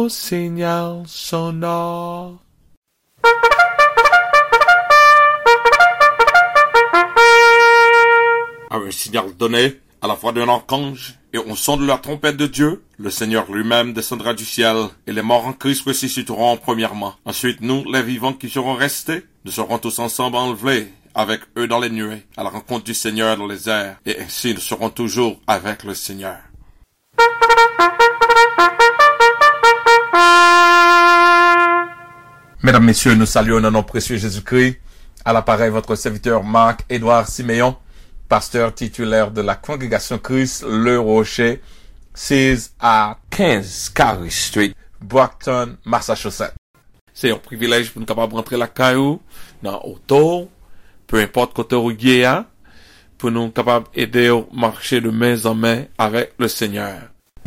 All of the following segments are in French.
au signal sonore. À un signal donné, à la voix d'un archange, et au son de la trompette de Dieu, le Seigneur lui-même descendra du ciel, et les morts en Christ ressusciteront premièrement. Ensuite, nous, les vivants qui seront restés, nous serons tous ensemble enlevés avec eux dans les nuées, à la rencontre du Seigneur dans les airs, et ainsi nous serons toujours avec le Seigneur. Mesdames, Messieurs, nous saluons dans nom précieux Jésus-Christ. À l'appareil, votre serviteur Marc-Édouard Siméon, pasteur titulaire de la congrégation Christ Le Rocher, 6 à 15 Carey Street, Brockton, Massachusetts. C'est un privilège pour nous capables de rentrer la caillou dans l'auto, peu importe côté où il y a, pour nous capables d'aider à marcher de main en main avec le Seigneur.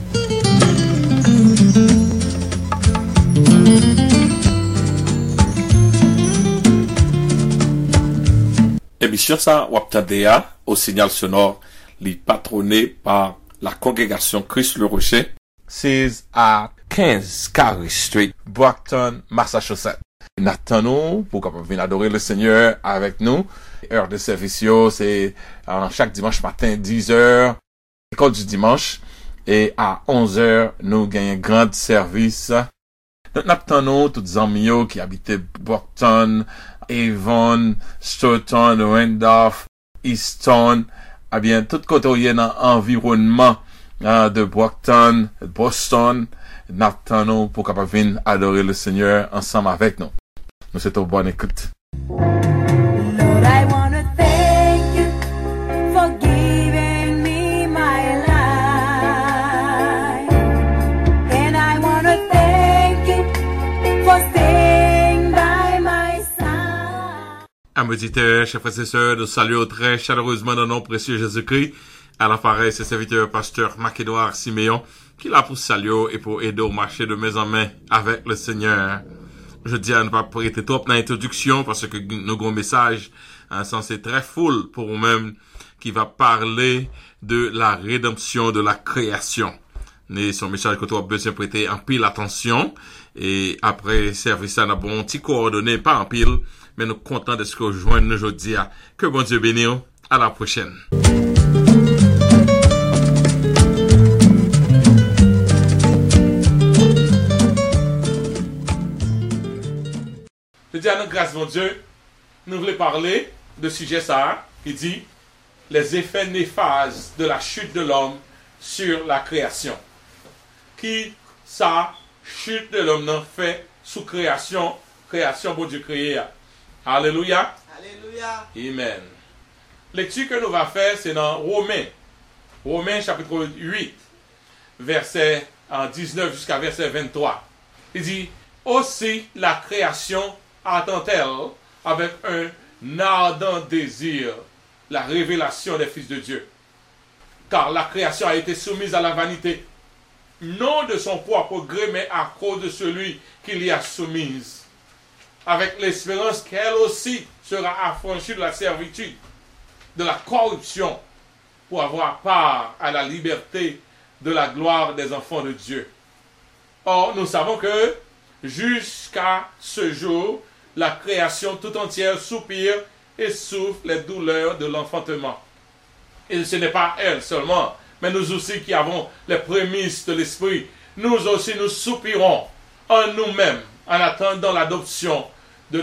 Émission ça, Waptadea, au signal sonore, les patronnés par la congrégation Christ Le Rocher, 6 à 15 Carey Street, Brockton, Massachusetts. Nathalie, pour qu'on vienne adorer le Seigneur avec nous. Heure de service, c'est chaque dimanche matin, 10h, école du dimanche, et à 11h, nous gagnons un grand service. Nous n'attendons tous les amis qui habitaient Brockton, Avon, Stoughton, Randolph, Easton, eh bien, tout côté où il y a un environnement de Brockton, Boston, n'attendons pour qu'on vienne adorer le Seigneur ensemble avec nous. Nous souhaitons bonne écoute. Lord, I want to thank you for giving me my life. And I want to thank you for staying by my side. Amis auditeurs, chers frères et sœurs, nous saluons très chaleureusement dans le nom précieux Jésus-Christ. À l'appareil, c'est serviteur pasteur Marc-Édouard Siméon, qui est là pour saluer et pour aider au marché de main en main avec le Seigneur. Je dis à ne pas prêter trop dans l'introduction parce que nos gros messages sont très full pour nous-mêmes qui va parler de la rédemption de la création. Et son message que tu as besoin de prêter en pile attention. Et après service, ça n'a bon petit coordonné, pas en pile, mais nous contents de ce que vous joignez aujourd'hui. Que bon Dieu bénisse. À la prochaine. Je dis à notre grâce, mon Dieu, nous voulons parler de sujet ça, qui dit les effets néfastes de la chute de l'homme sur la création. Qui ça, chute de l'homme n'a fait sous création bon Dieu créé. Alléluia. Alléluia. Amen. Lecture que nous allons faire, c'est dans Romains chapitre 8, verset 19 jusqu'à verset 23. Il dit, aussi la création attend-elle avec un ardent désir la révélation des fils de Dieu. Car la création a été soumise à la vanité, non de son propre gré, mais à cause de celui qui l'y a soumise, avec l'espérance qu'elle aussi sera affranchie de la servitude, de la corruption, pour avoir part à la liberté de la gloire des enfants de Dieu. Or, nous savons que jusqu'à ce jour, la création tout entière soupire et souffre les douleurs de l'enfantement. Et ce n'est pas elle seulement, mais nous aussi qui avons les prémices de l'Esprit, nous aussi nous soupirons en nous-mêmes en attendant l'adoption de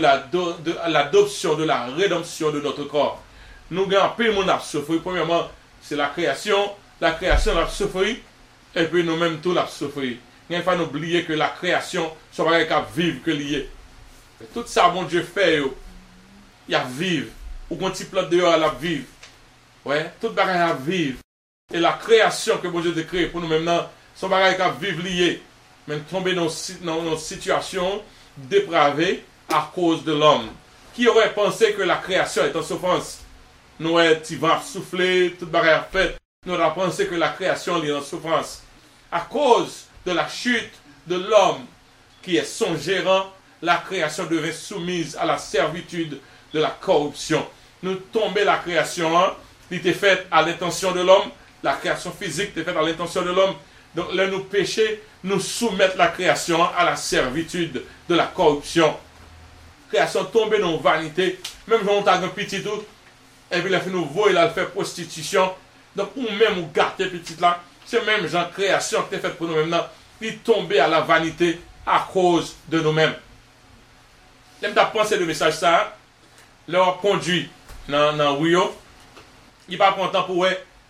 la rédemption de notre corps. Nous gagnons plus mon a souffert. Premièrement, c'est la création l'a souffert, et puis nous-mêmes tout l'a souffert. Il ne faut pas oublier que la création, ça va être vivre que lié. Tout ça, bon Dieu fait, il y a vivre. Ou quand tu plantes dehors, il y a vivre. Ouais, tout bagage à vivre. Et la création que bon Dieu a créée pour nous maintenant, son bagage à vivre lié. Même tomber dans une situation dépravée à cause de l'homme. Qui aurait pensé que la création est en souffrance? Nous, tu vas souffler, tout bagage fait. Nous avons pensé que la création est en souffrance. À cause de la chute de l'homme qui est son gérant, la création devait soumise à la servitude de la corruption. Nous tombons la création, qui était faite à l'intention de l'homme, la création physique était faite à l'intention de l'homme. Donc là, nous péchés, nous soumettre la création à la servitude de la corruption. Création tombée dans la vanité. Même si on a un petit tout, et puis il a fait nous voir, il a fait prostitution. Donc, ou même, ou gâter petit là, c'est même genre création qui est faite pour nous-mêmes, il est tombé à la vanité à cause de nous-mêmes. L'aime t'as pensé le message ça, leur conduit dans Rio, il va prendre temps pour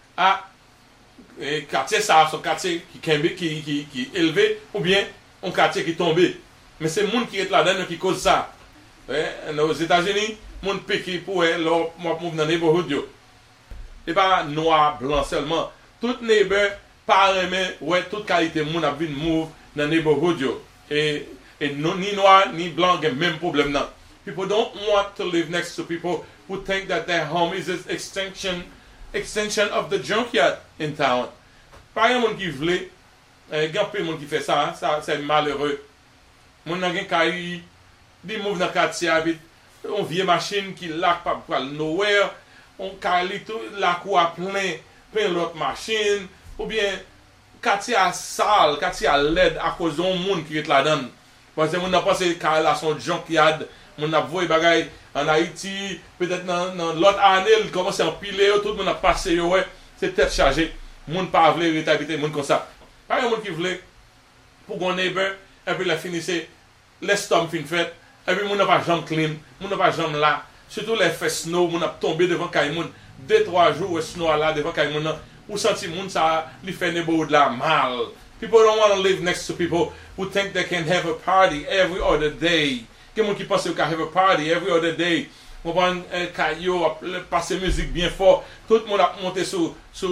quartier ça, son quartier qui est élevé, ou bien un quartier qui est tombé. Mais c'est le monde qui est là-dedans qui cause ça. Aux États-Unis, le monde pique pour leur move dans le neighborhood. Et pas noir, blanc seulement. Tout neighbor, pas aimer, toute qualité de monde a vu move dans le neighborhood. Et ni noir, ni blanc, il y a le même problème. People don't want to live next to people who think that their home is an extension of the junkyard in town. Pas un monde qui voulait, il y a peu de monde qui fait ça, c'est malheureux. Mon n'a qu'un des move dans le quartier, on vieille machine qui laque pas pour nowhere, on cali tout la cour à plein l'autre machine, ou bien quartier à sale, quartier à laide à cause d'un monde qui est là-dedans. Parce que on n'a pas ces cas là son junkyard, on a vu bagay en Haïti, peut-être dans l'autre année, il commence à empiler, tout le monde a passé, c'est tête chargée. Moun pas voulait rétablir moun comme ça. Pas un monde qui voulait pour qu'on neighbor et puis la finissait l'estomac fin fait et puis moun n'a pas jambe clean, moun n'a pas jambe là. Surtout les fait snow, moun a tombé devant kay moun 2-3 jours snow là devant kay moun ou senti moun ça li fait neighborhood là mal. People don't want to live next to people who think they can have a party every other day. Quelqu'un qui pense qu'ils can have a party every other day. On va un caillou, passer musique bien fort. Tout le monde a monté sur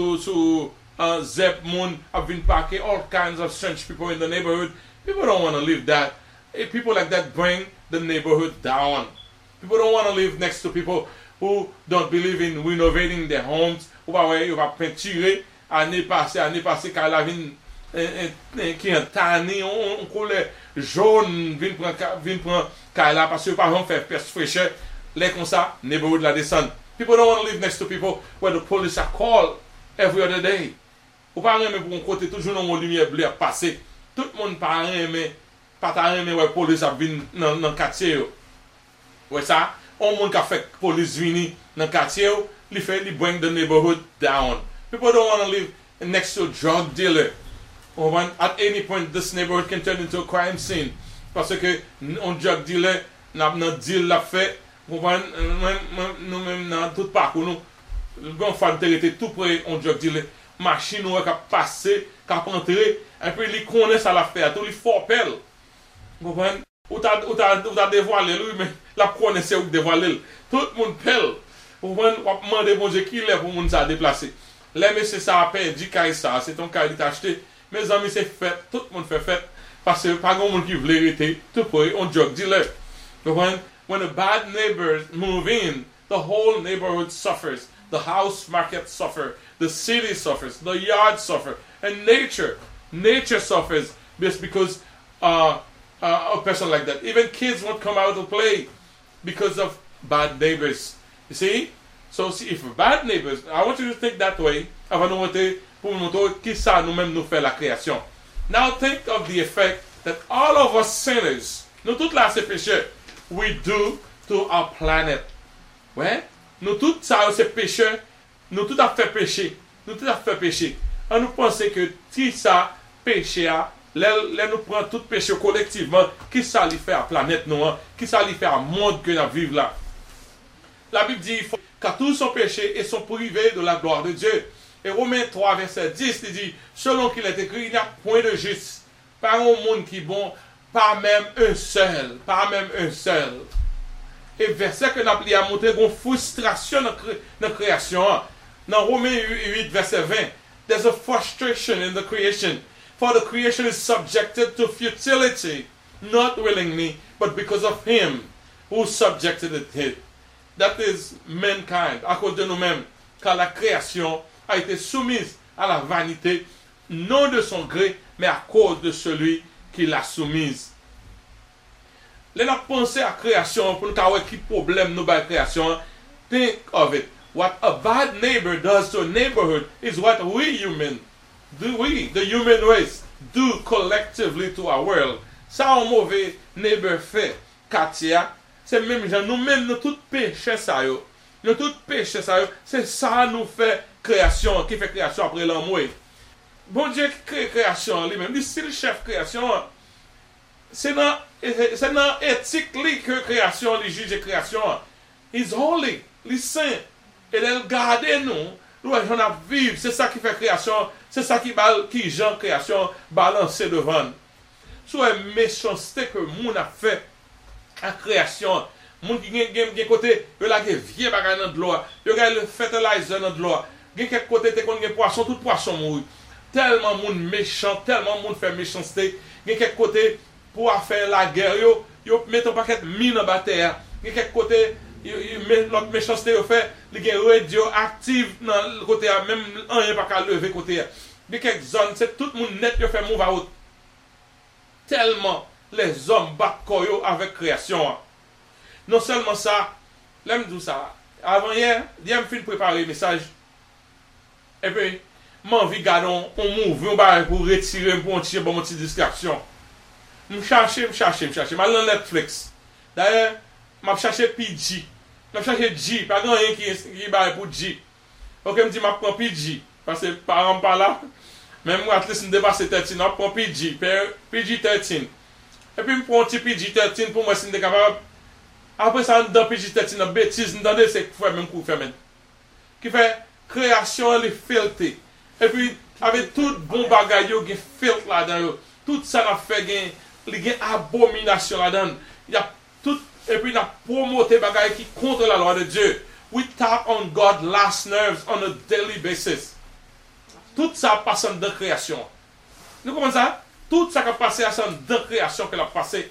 Zep Moon, have been parking all kinds of strange people in the neighborhood. People don't want to live that. And people like that bring the neighborhood down. People don't want to live next to people who don't believe in renovating their homes. Ou va peinturer année passée, quand la vie qui est tanné, on coulait jaune, vient prendre là parce que par exemple faire peste fraîcheur, les comme ça, neighborhood la descend. People don't want to live next to people where the police are called every other day. Ou pas aimer pour un côté toujours dans une lumière bleue à passer. Tout le monde pas aimer ouais police a vinn dans quartier. Ouais ça, on monde qui fait police vini dans quartier, li fait li bring the neighborhood down. People don't want to live next to a drug dealer. At any point this neighborhood can turn into a crime scene. Parce que un drug dealer n'a deal la fait, nous-mêmes dans tout parcours nous on fait tout près on drug dealer. Machine ou qui a passé, qui a entré, et puis il connaît ça l'affaire, tout il faut pelle. Vous comprenez? Ou t'as dévoilé lui, mais la connaissait ou dévoilé. Tout le monde pelle. Vous comprenez? On demande bon Dieu qui est pour monde ça déplacer. Les messieurs ça a perdu ça, c'est ton cas il t'a acheté. Mes amis c'est fait, tout le monde fait fête. Parce que pas grand monde qui veut l'arrêter, tout près on drug dealer. Vous comprenez? When the bad neighbors move in, the whole neighborhood suffers. The house market suffers. The city suffers, the yard suffers, and nature suffers just because a person like that. Even kids won't come out to play because of bad neighbors. You see? So if bad neighbors, I want you to think that way. Avant de monter pour montrer qui ça nous-mêmes nous fait la création. Now think of the effect that all of us sinners, nous tous là ces pécheurs, we do to our planet. Ouais? Nous tous ça ces pécheurs. Nous tout a fait pécher. On nous pense que si ça péché, nous prenons tout péché collectivement, qui ça lui fait à la planète noire, qui ça lui fait à monde que nous vivons là. La Bible dit car tous sont péchés et sont privés de la gloire de Dieu. Et Romains 3, verset 10, il dit, selon qu'il est écrit, il n'y a point de juste, pas un monde qui est bon, pas même un seul. Et verset que nous avons montré une frustration dans la création. Dans Romains 8, verset 20, there's a frustration in the creation. For the creation is subjected to futility, not willingly, but because of him who subjected it. That is mankind, à cause de nous-mêmes, car la création a été soumise à la vanité, non de son gré, mais à cause de celui qui l'a soumise. Là, on pense à la création, pour nous savoir quel problème nous avons avec la création. Think of it. What a bad neighbor does to a neighborhood is what the human race, do collectively to our world, ça un mauvais neighbor fait, Katia, c'est même gens, nous-mêmes, nous tous péchés ça yo. Nous tous péchés ça yo. C'est ça nous fait création, qui fait création après l'amour. Bon Dieu qui crée création lui-même, lui c'est le chef création. C'est dans éthique que création, les juges de création. He's holy, il saint. Et il garde nous, nous allons vivre. C'est ça qui fait création, c'est ça qui Jean création balancer devant. Soit méchanceté que moun a fait à création. Moun qui gen côté, il a des vieux bagages dans de l'eau, il a le fertilizer dans de l'eau. Gen quelque côté te kon gen poisson, tout poisson mouri. Tellement moun méchant, tellement moun fait méchanceté. Gen quelque côté pour faire la guerre, yo mettent un paquet de mine en terre. Gen quelque côté l'autre méchanceté yo fait, il y a radioactive dans le côté même rien pas qu'à lever côté. Gen quelques zones, c'est tout le monde net yo fait move out. Tellement les hommes battent koyo avec création. Non seulement ça, l'aime tout ça. Avant hier, j'ai fin préparer le message. Et puis, m'envie gardon, on move, pour retirer pour tirer bon petite distraction. Je cherche. Je vais dans Netflix. D'ailleurs, je cherche PG. Je cherche G. Pas grand rien qui barre pour G. Ok, je dis, je prends PG. Parce que par exemple, pas là. Même moi, at least, je dépasse 13. Je prends PG. PG-13. Et puis, je prends un petit PG-13 pour moi, si je suis capable. Après ça, dans PG-13, dans bêtise, dans des c'est faire même coup faire même. Qui fait création, les filtres. Et puis, avec tout bon bagage, il y a filtre là-dedans. Tout ça a fait il y a abomination là-dedans. Il y a tout, et puis il y a promoté bagage qui contre la loi de Dieu. We tap on God's last nerves on a daily basis. Tout ça passe en de création. Nous comprenons ça? Tout ça qui a passé à son de création qu'elle a passé.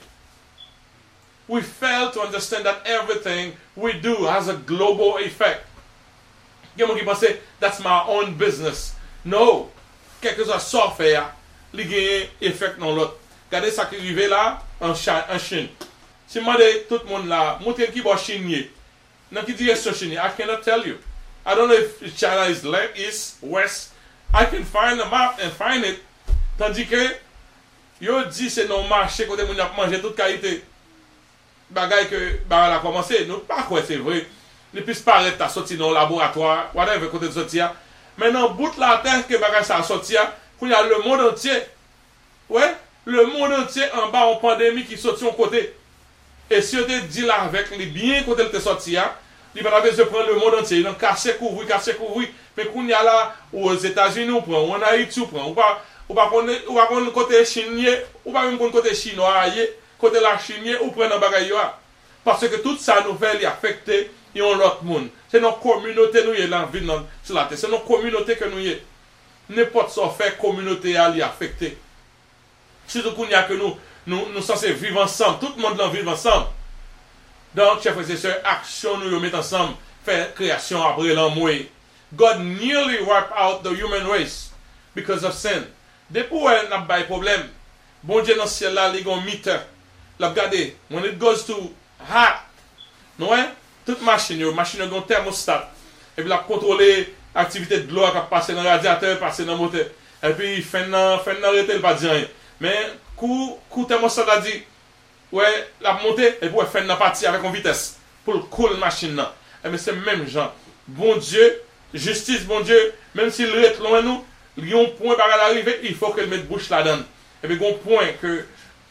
We fail to understand that everything we do has a global effect. Il y a des gens qui pensent, that's my own business. No. Quelque chose à faire, il y a un effet dans l'autre. Regardez ça qui arrive là, en Chine. Si je demande tout le monde là, montrez qui va chiner. Dans quelle direction chiner? I cannot tell you. I don't know if China is left, east, west. I can find a map and find it. Tandis que, yo dit c'est non marché côté moun a manger toute qualité. Bagay que bah a commencé, nous pas quoi c'est vrai. Les plus paraître ta sorti dans le laboratoire, whatever côté de sortir. Maintenant bout la terre que bagay ça sorti, il y a le monde entier. Ouais, le monde entier en bas en pandémie qui sorti en côté. Et si on te dit là avec les biens côté de sorti, il va besoin de prendre le monde entier, donc casser couvrir. Mais qu'on y a là aux États-Unis on prend, en Haïti on prend, ou pas prendre côté chinois, ou pas même côté chinois, côté la Chine ou prendre bagay yo. Parce que tout ça nous fait affecter et on l'autre monde. C'est notre communauté nous est dans vie sur la terre, c'est notre communauté que nous y est. N'importe ce fait communauté à l'y affecter. Surtout qu'on y a que nous censés vivre ensemble, tout le monde doit vivre ensemble. Donc, chers frères et sœurs, action nous mettre ensemble, faire création après l'amour. God nearly wiped out the human race because of sin. Depuis où elle n'a pas de problème, bon Dieu dans le ciel là, il y a un meter. Là, regardez, when it goes to hot, non, toute machine a un thermostat. Et puis, la contrôler l'activité de l'eau qui passe dans le radiateur, passe dans le moteur. Et puis, il fait arrêter, il pas dire rien. Mais, coup thermostat a dit, ouais, la montée, et puis, il fait une partie avec une vitesse pour le cool machine. Et bien, c'est le même genre. Bon Dieu, justice, bon Dieu, même s'il reste loin de nous, il y a un point par l'arrivée, il faut qu'elle mette bouche là-dedans. Et bien, il y a un point que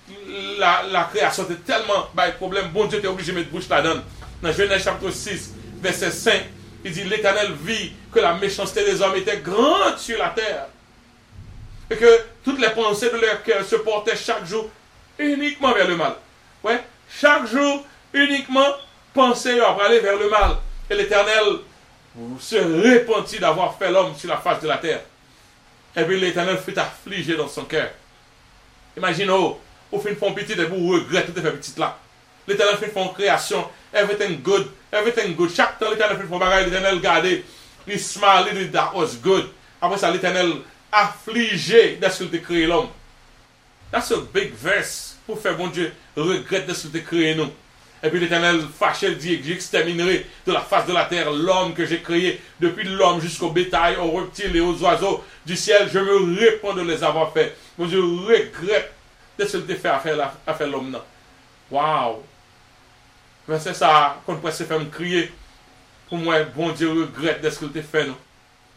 la création est tellement bah, problème, bon Dieu est obligé de mettre bouche là-dedans. Dans Genèse chapitre 6, verset 5, il dit l'Éternel vit que la méchanceté des hommes était grande sur la terre. Et que toutes les pensées de leur cœur se portaient chaque jour uniquement vers le mal. Ouais, chaque jour uniquement penser à aller vers le mal. Et l'Éternel se repentit d'avoir fait l'homme sur la face de la terre. Et puis l'Éternel fut affligé dans son cœur. Imaginez, au fin de fond petit et vous regrettez de faire petit là. L'Éternel fait une création, everything good. Chaque temps l'Éternel fait une bagage, l'Éternel regardait, il smile, il dit that was good. Après ça, l'Éternel affligé de ce qu'il a créé l'homme. That's a big verse pour faire bon Dieu regrette de ce qu'il a créé nous. Et puis l'Éternel fâché dit, j'exterminerai de la face de la terre l'homme que j'ai créé, depuis l'homme jusqu'au bétail, aux reptiles et aux oiseaux du ciel. Je me répands de les avoir faits. Mon Dieu regrette de ce qu'il fait à faire l'homme. Waouh! Mais c'est ça qu'on pourrait se faire me crier. Pour moi, bon Dieu regrette de ce qu'il fait. Non?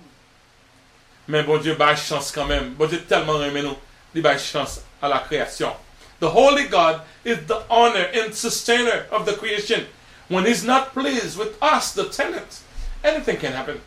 Mais bon Dieu bat chance quand même. Bon Dieu tellement aimé nous. Il bat chance à la création. The Holy God is the owner and sustainer of the creation. When He's not pleased with us, the tenant, anything can happen.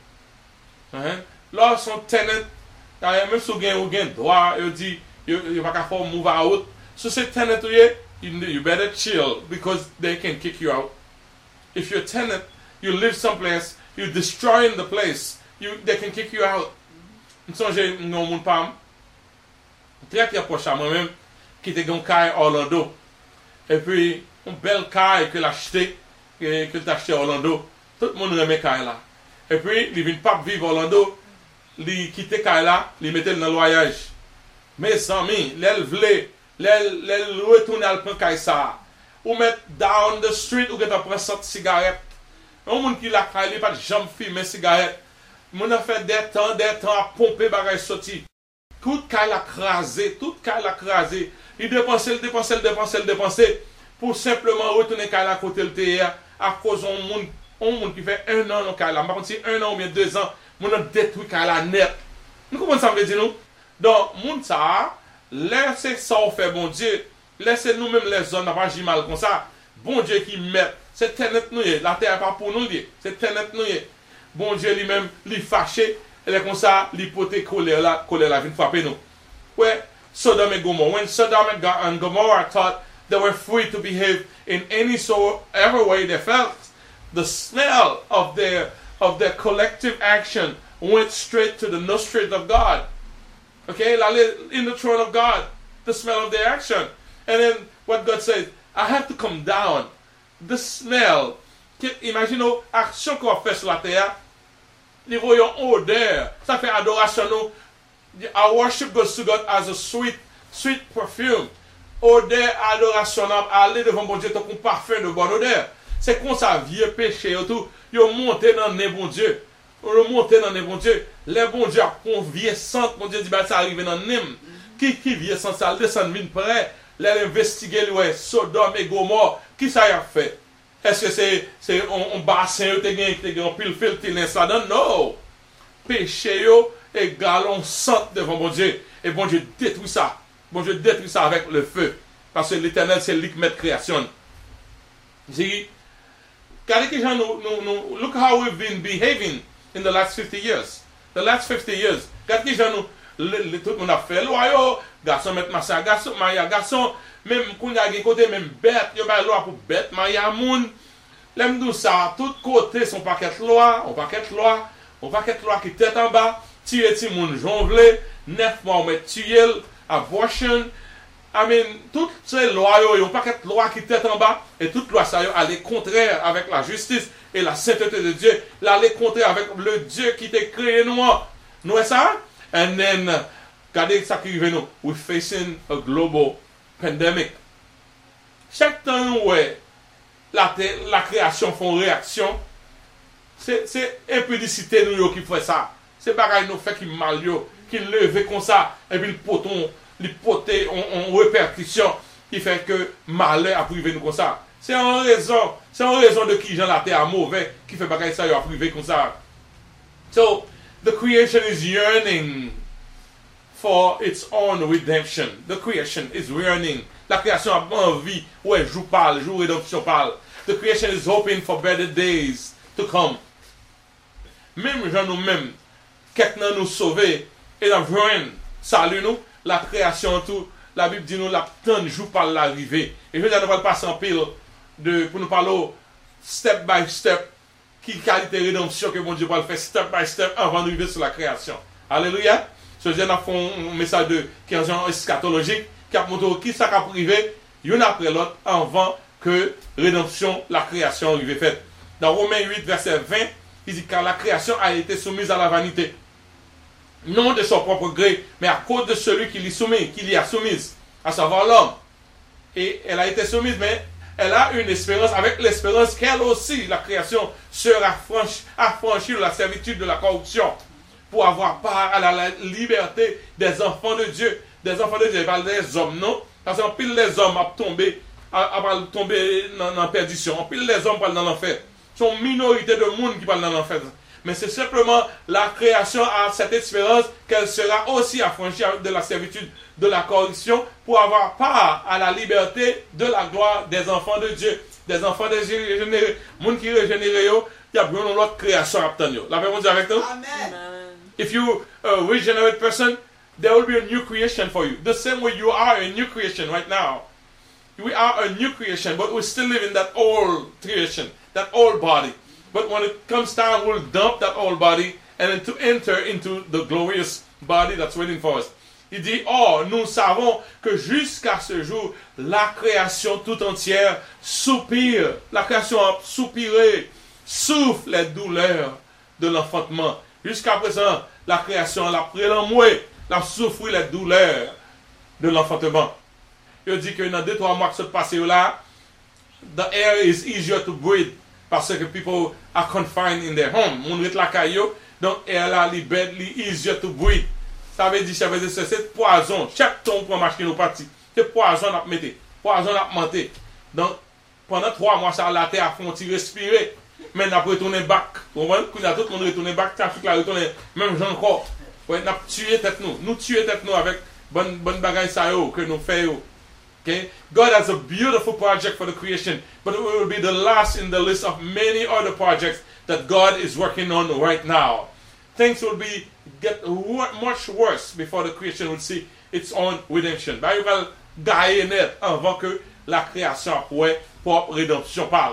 Là, son tenant, même si vous avez droit, il dit, il va pas faire move out. So c'est tenant, you better chill because they can kick you out. If you're a tenant, you live someplace, you're destroying the place, they can kick you out. J'ai mon pam très proche à moi-même qui était dans caille Orlando et puis une belle caille que l'acheté que t'as acheté Orlando tout le monde remet caille là et puis il vient pas vivre Orlando il quitter caille là il mettait dans le voyage mes amis l'elle voulait l'elle retourner à prendre caille ça ou mettre down the street ou que t'as prendre 100 cigarettes un monde qui la caille pas jamais fumer cigarette. Mon a fait des temps à pomper bagay sorti. Tout cas l'a crasé. Il dépensait pour simplement retourner à côté de terre à cause d'un monde qui fait 1 an dans Kala. Par contre, si 1 an ou bien 2 ans, mon a détruit Kala net. Nous comprenons ça veut dire nous? Donc, moun ça, laissez ça faire bon Dieu. Laissez nous-mêmes les hommes, n'a pas agir mal comme ça. Bon Dieu qui met. C'est tenet nous. La terre n'est pas pour nous. C'est tenet nous. Bon Dieu lui-même, lui fâché, et comme ça, l'hypothèque colère la vient frapper nous. Ouais, Sodom et Gomorrah. When Sodom and Gomorrah thought they were free to behave in any soever way they felt, the smell of their collective action went straight to the nostrils of God. Okay, in the throne of God, the smell of their action. And then what God says, I have to come down. The smell. Imaginez l'action qu'on fait sur la terre. Nous voyons odeur. Ça fait adoration. Our worship goes to God as a sweet perfume. Odeur, adoration, aller devant mon Dieu, comme un parfum de bonne odeur. C'est comme ça, vieux péché, tout. Ils ont monté dans les bons dieux. Ils ont monté dans les bons dieux. Les bons dieux ont vieux sang. Mon Dieu dit, bah, ça arrive dans Nim. Qui vieux sang, ça descend vite près. Les investiguer, ouais, Sodome et Gomorrah. Qui ça a fait? Est-ce que c'est un bassin qui a un pile filtre là-dedans? Non. Péché et galon sang devant mon Dieu. Et bon Dieu détruit ça. Bon Dieu détruit ça avec le feu. Parce que l'Éternel, c'est lui qui met création. Regardez que gens nous look how we've been behaving in the last 50 years. The last 50 years. Regardez que gens nous, tout le monde a fait loi, garçon mettre masse à garçon, maria garçon. Même quand il y a des côtés, même bête, il y a une loi pour bête, maria moun. L'aime tout ça, tous côtés sont paquet de loi, on paquet de loi qui tête en bas, tuer ti moun jonvle, 9 mois on met tuer, abortion. I mean, toutes ces lois, il y a un paquet de lois qui tête en bas, et toutes lois ça aller contraire avec la justice et la sainteté de Dieu, aller contraire avec le Dieu qui t'a créé nous. Nous est ça? And then, regardez ça qui arrive nous, we're facing a global pandemic. Chaque temps où la création fait une réaction, c'est impudicité nous qui fait ça. C'est pareil nous fait qui mal qui lever comme ça et puis le poté en répercussion qui fait que malheur a privé nous comme ça. C'est en raison de qui Jean la terre mauvais qui fait pareil ça a privé comme ça. So the creation is yearning for its own redemption. The creation is yearning. La création a envie. Ouais, joue rédemption parle. The creation is hoping for better days to come. Même gens nous-mêmes, quelqu'un nous sauver et nous joindre, salut nous, la création tout, la Bible dit nous, la temps joue par l'arrivée. Et je vais nous passer en pile pour nous parler step by step, qui qualité rédemption que mon Dieu va faire step by step avant d'arriver sur la création. Alléluia. Ce jeune a fait un message qui est un genre eschatologique, qui a montré qui ça a privé, l'un après l'autre, avant que rédemption, la création arrive faite. Dans Romains 8, verset 20, il dit car la création a été soumise à la vanité. Non de son propre gré, mais à cause de celui qui l'y a soumise, à savoir l'homme. Et elle a été soumise, mais elle a une espérance, avec l'espérance qu'elle aussi, la création, sera affranchie de la servitude de la corruption, pour avoir part à la liberté des enfants de Dieu. Des enfants de Dieu, pas des hommes, non? Parce qu'en pile les hommes ont tombé dans la perdition. En pile les hommes parlent dans l'enfer. C'est une minorité de monde qui parle dans l'enfer. Mais c'est simplement la création a cette espérance qu'elle sera aussi affranchie de la servitude de la corruption pour avoir part à la liberté de la gloire des enfants de Dieu. Des enfants de Dieu régénérés. Les gens qui régénérés, il y a besoin de l'autre création à obtenir. La Bible dit avec nous? Amen. If you a regenerate person, there will be a new creation for you. The same way you are a new creation right now. We are a new creation, but we still live in that old creation, that old body. But when it comes time, we'll dump that old body and then to enter into the glorious body that's waiting for us. Il dit, oh, nous savons que jusqu'à ce jour, la création tout entière soupire. La création a soupiré, souffle les douleurs de l'enfantement. Jusqu'à présent, la création a pris l'emmoué, a souffert les douleurs de l'enfantement. Il dit que dans 2-3 mois que se passe là, the air is easier to breathe parce que people are confined in their home. Moun ret la caillou, donc air là li bed, li easier to breathe. Ça veut dire c'est poison. Chaque ton pour marcher nous parti, c'est poison à mettre, poison à monter. Donc pendant 3 mois ça la terre a font respirer. Mais n'a pas retourné back. Vous voyez, quand tout le monde retourné back, trafic la retourné même gens encore. Ouais, n'a tué tête nous. Nous tuer tête nous avec bonne bagaille ça yo que nous faisons. Okay? God has a beautiful project for the creation, but it will be the last in the list of many other projects that God is working on right now. Things will get much worse before the creation will see its own redemption. Bah, il va gagner net avant que la création pour rédemption parle.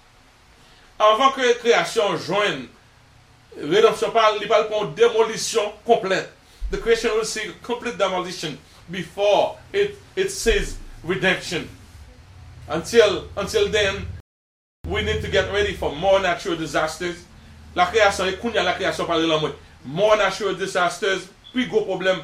Avant que la création joigne, rédemption parle, il parle pour une démolition complète. The creation will see a complete demolition before it sees redemption. Until then, we need to get ready for more natural disasters. La création, la création parle de more natural disasters, plus gros problème,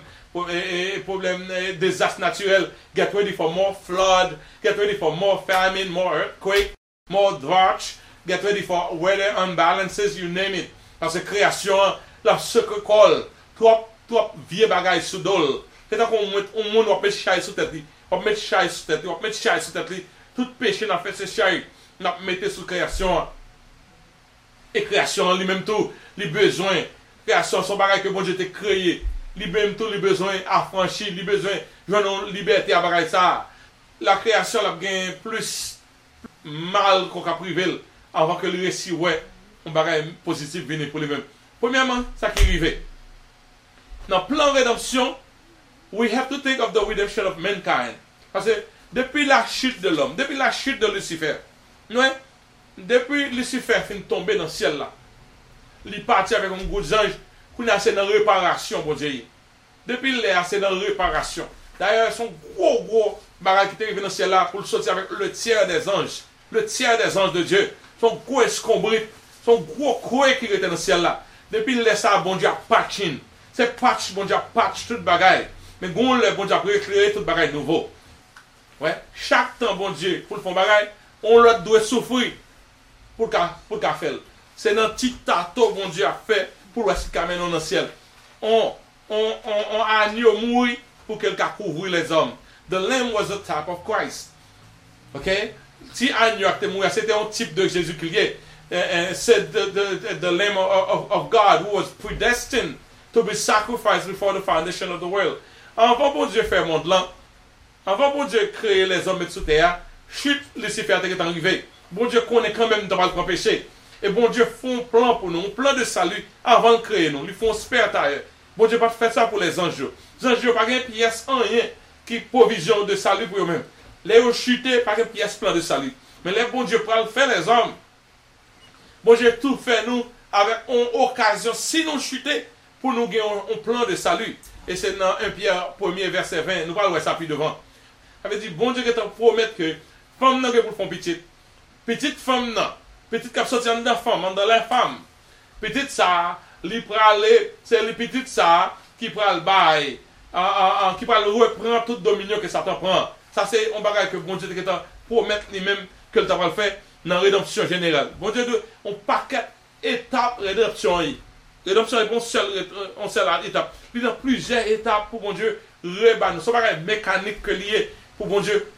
désastres naturels. Get ready for more flood, get ready for more famine, more earthquake, more drought. Get ready for weather imbalances, you name it. Parce que création, la secret colle, trop vieux bagaille sous dol. C'est à qu'on monde va mettre chaise sous tête, on mettre chaise sous tête, on mettre chaise sous tête. Tout péché n'a fait ce chaise, n'a mettre sous création. Et création lui-même tout, les besoins, création son bagaille que bon Dieu t'a créé, lui-même tout les besoins affranchis, les besoins joindre liberté à bagaille ça. La création l'a gain plus mal qu'on a privé. Avant que le récit, un bagage positif vienne pour lui-même. Premièrement, ça qui arrive. Dans le plan de rédemption, we have to think of the redemption of mankind. Parce que depuis la chute de l'homme, depuis la chute de Lucifer, depuis Lucifer fin tomber dans le ciel là, il est parti avec un gros ange, qui a c'est dans la réparation, bon Dieu. Depuis l'air, c'est dans la réparation. D'ailleurs, son gros bagage qui est arrivé dans le ciel là, pour le sortir avec le tiers des anges. Le tiers des anges de Dieu. Son gros escombré, son gros croix qui était dans le ciel là. Depuis le ça, bon Dieu a patché. C'est patch, bon Dieu a patché toute bagaille. Mais bon Dieu a éclairé toute bagaille nouveau. Ouais, chaque temps, bon Dieu, pour le faire bagaille, on doit souffrir pour qu'à faire. C'est dans petit tato, bon Dieu a fait pour le camène dans le ciel. On a mourir pour quelqu'un couvrir les hommes. The lamb was a type of Christ. Okay? Si agneau était mort, c'était un type de Jésus-Christ. Said the Lamb of God who was predestined to be sacrificed before the foundation of the world. Avant bon Dieu faire monde là, avant bon Dieu créer les hommes sous terre, chute Lucifer est arrivé. Bon Dieu connaît quand même dans le péché. Et bon Dieu fait un plan pour nous, un plan de salut avant de créer nous. Ils font spectacle. Bon Dieu pas fait ça pour les anges. Les anges pas une pièce en rien qui provision de salut pour eux-mêmes. Les ont chuté par une pièce plan de salut. Mais les bon Dieu pour faire les hommes. Bon Dieu tout fait nous avec une occasion, si nous chuter, pour nous gagner un plan de salut. Et c'est dans 1 Pierre 1er verset 20, nous parlons ça plus devant. Ça veut dire, bon Dieu qui te promet que femme n'a pour faire petite femme n'a, petite qui sorti dans la femme, dans la femme. Petite ça, c'est les petites ça qui prend le bail, qui prend le reprend toute dominion que Satan prend. Ça c'est un bagage que bon Dieu te promet lui-même que le temps fait dans la rédemption générale. Bon Dieu, on paquet étape rédemption. Rédemption est une seule étape. Il y a plusieurs étapes pour bon Dieu rebanir. Ce n'est pas une mécanique que lié pour bon Dieu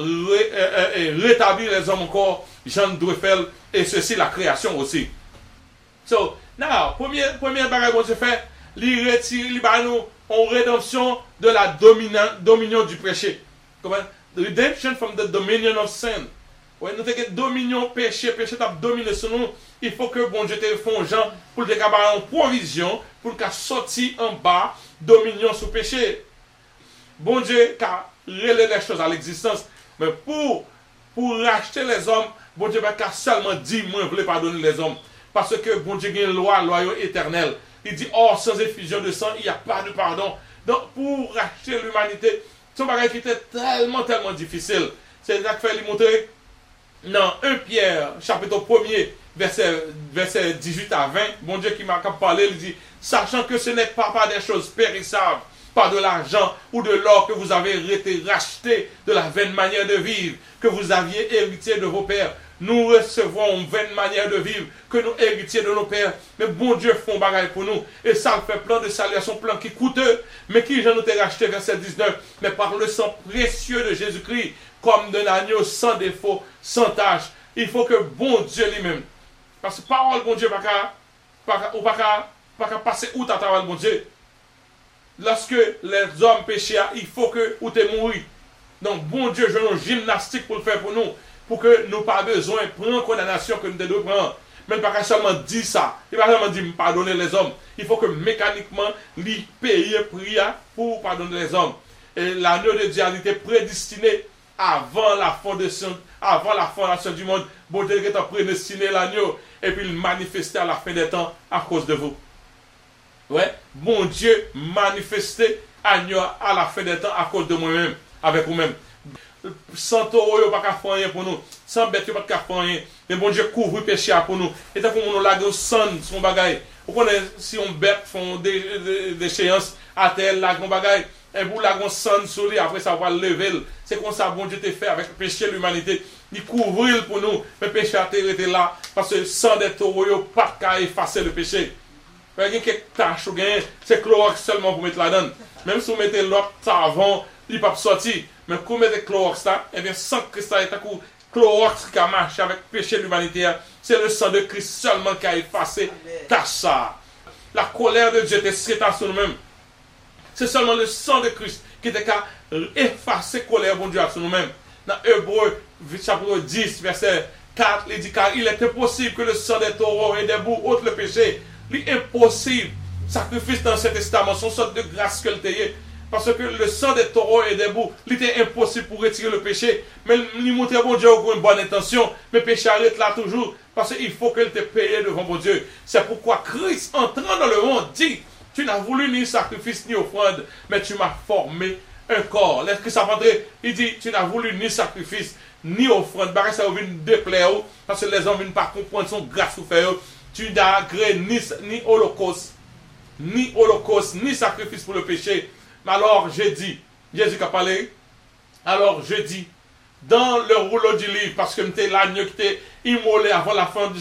rétablir les hommes encore, Jean doit faire, et ceci la création aussi. So, now, première bagage bon Dieu fait, il retire, il va nous en rédemption de la dominion du péché. Comment? Redemption from the dominion of sin. Ouais, nous avons dominion péché t'a dominé sur nous. Il faut que bon Dieu te fasse Jean pour te avoir une provision pour qu'à sortir en bas dominion sur péché. Bon Dieu qu'a relé les choses à l'existence, mais pour racheter les hommes, bon Dieu va seulement dire moi je voulais pardonner les hommes parce que bon Dieu a une loi éternelle. Il dit oh sans effusion de sang, il n'y a pas de pardon. Donc pour racheter l'humanité, c'est un bagage qui était tellement difficile. C'est ça qu'il fait lui montrer dans 1 Pierre, chapitre 1er, verset 18 à 20, bon Dieu qui m'a parlé, il dit, sachant que ce n'est pas par des choses périssables, pas de l'argent ou de l'or que vous avez été rachetés de la vaine manière de vivre que vous aviez hérité de vos pères. Nous recevons une vaine manière de vivre que nous héritiez de nos pères. Mais bon Dieu font bagaille pour nous. Et ça fait plein de saluations, plein qui coûteux. Mais qui j'en ai racheté, verset 19. Mais par le sang précieux de Jésus-Christ, comme d'un agneau sans défaut, sans tache. Il faut que bon Dieu lui-même. Parce que parole bon Dieu, pas qu'à passer outre à travers bon Dieu. Lorsque les hommes péchaient, il faut que ou t'es mouru. Donc bon Dieu, je une gymnastique pour le faire pour nous. Pour que nous pas besoin de prendre condamnation que nous devons prendre. Mais pas seulement dire ça. Il ne va pas seulement dire pardonner les hommes. Il faut que mécaniquement, lui payer prière pour pardonner les hommes. Et l'agneau de Dieu a été prédestiné avant la fondation du monde. Bon Dieu a prédestiné l'agneau. Et puis il manifestait à la fin des temps à cause de vous. Ouais. Bon Dieu manifestait agneau à la fin des temps à cause de moi-même. Avec vous-même. 100 euros, il n'y a pas de rien pour nous. 100 bêtes, il n'y a pas de rien. Mais bon Dieu couvre le péché pour nous. Et tant qu'on a la sang, son bagaille. Vous connaissez, si on bête font des échéances à terre, la grande bagaille, et vous la sang sur lui, après ça va lever. C'est comme ça, bon Dieu te fait avec le péché de l'humanité. Il couvre pour nous. Le péché a été là. Parce que sans des taureaux, il n'y a pas qu'à effacer le péché. Il y a quelques tâches, c'est Clorox seulement pour mettre là-dedans. Même si vous mettez l'autre savon, il ne peut pas sortir. Mais quand vous mettez Clorox là, eh bien, sans Christ, c'est un coup Clorox qui a marché avec le péché de l'humanité. C'est le sang de Christ seulement qui a effacé ta ça. La colère de Dieu était sur nous-mêmes. C'est seulement le sang de Christ qui était qu'à effacer la colère de Dieu sur nous-mêmes. Dans Hébreux, chapitre 10, verset 4, il dit car il est impossible que le sang des taureaux et des boucs ôte le péché. Il est impossible. Sacrifice dans cet testament, son sorte de grâce que le tayé. Parce que le sang des taureaux et des boucs, il était impossible pour retirer le péché. Mais il montre bon Dieu avec une bonne intention. Mais le péché arrête là toujours. Parce qu'il faut qu'il te paye devant bon Dieu. C'est pourquoi Christ, entrant dans le monde, dit, tu n'as voulu ni sacrifice ni offrande, mais tu m'as formé un corps. Lorsque ça va entrer, il dit, tu n'as voulu ni sacrifice ni offrande. Parce que ça va venir déplaire. Parce que les hommes ne viennent pas comprendre son grâce ou faire. Tu n'as créé ni holocauste, ni sacrifice pour le péché. Mais alors, je dis, Jésus qui a parlé, alors je dis, dans le rouleau du livre, parce que c'était l'agneau qui était immolé avant la fin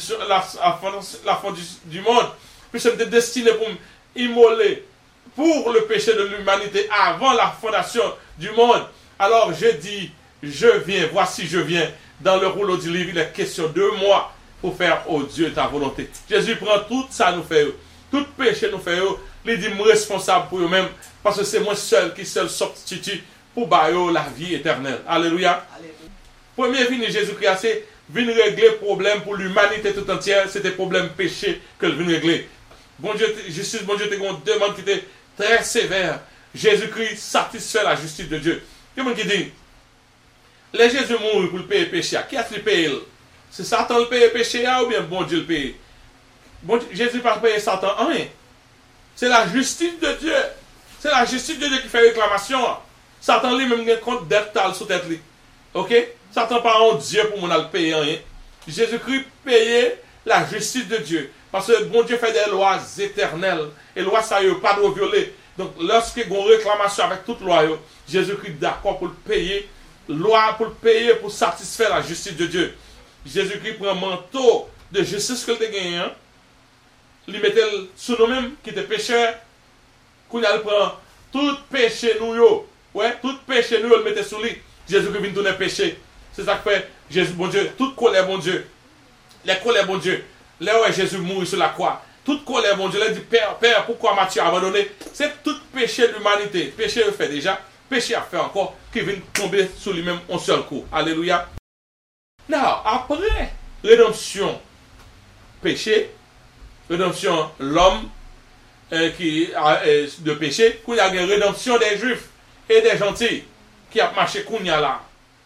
du monde, puis c'était destiné pour immoler pour le péché de l'humanité avant la fondation du monde. Alors je dis, je viens, voici je viens, dans le rouleau du livre, il est question de moi pour faire, oh Dieu, ta volonté. Jésus prend tout ça nous fait, tout péché nous fait, il dit, moi responsable pour eux-mêmes, parce que c'est moi seul qui seul substitue pour bailler la vie éternelle. Alléluia. Premier venu Jésus-Christ, c'est venir régler le problème pour l'humanité tout entière. C'était le problème péché que le venu régler. Bon Dieu, justice, bon Dieu, te demande qui était très sévère. Jésus-Christ satisfait la justice de Dieu. Quelqu'un qui dit, les Jésus mourent pour le payer le péché. Qui a-t-il payé? C'est Satan le paye le péché ou bien bon Dieu le paye? Bon, Jésus ne va pas payer Satan rien. C'est la justice de Dieu. C'est la justice de Dieu qui fait réclamation. Satan lui-même a un compte d'être sous tête. Ok? Satan pas un Dieu pour mon payer rien. Jésus-Christ payait la justice de Dieu. Parce que bon Dieu fait des lois éternelles. Et lois ça ne pas de violer. Donc lorsque il y a une réclamation avec toute loi, Jésus-Christ est d'accord pour le payer. Loi pour le payer, pour satisfaire la justice de Dieu. Jésus-Christ prend un manteau de justice que le gagné, hein? Il mettait sous nous-mêmes qui étaient pécheurs. Qu'on a prend tout péché nous yo. Ouais, tout péché nous le mettait sous lui. Jésus-Christ vient tourner péché. C'est ça que fait Jésus, bon Dieu, toute colère, bon Dieu. Les colères, bon Dieu. Là où Jésus mourit sur la croix. Toute colère, bon Dieu. Il a dit, Père, Père, pourquoi m'as-tu abandonné? C'est tout péché de l'humanité. Péché le fait déjà. Péché à faire encore. Qui vient tomber sur lui-même en seul coup. Alléluia. Now, après rédemption, péché, rédemption l'homme qui a de péché, qu'il y a une rédemption des juifs et des gentils qui a marché qu'on y a là.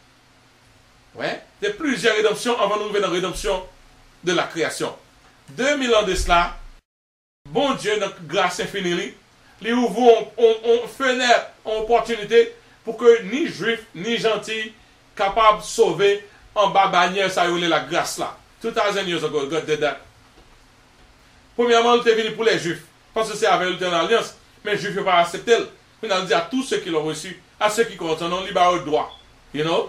Ouais, il y a plusieurs rédemptions avant de nous dans la rédemption de la création. 2000 ans de cela, bon Dieu, notre grâce infinie, lui ouvre une fenêtre, une opportunité pour que ni juifs, ni gentils, capables de sauver en bas bannière, ça y est la grâce là. 2000 years ago, God did that. Premièrement, il est venu pour les juifs, parce que c'est avec l'alliance, mais les juifs n'ont pas accepté. Il a dit à tous ceux qui l'ont reçu, à ceux qui comptent son nom, libre au droit. You know?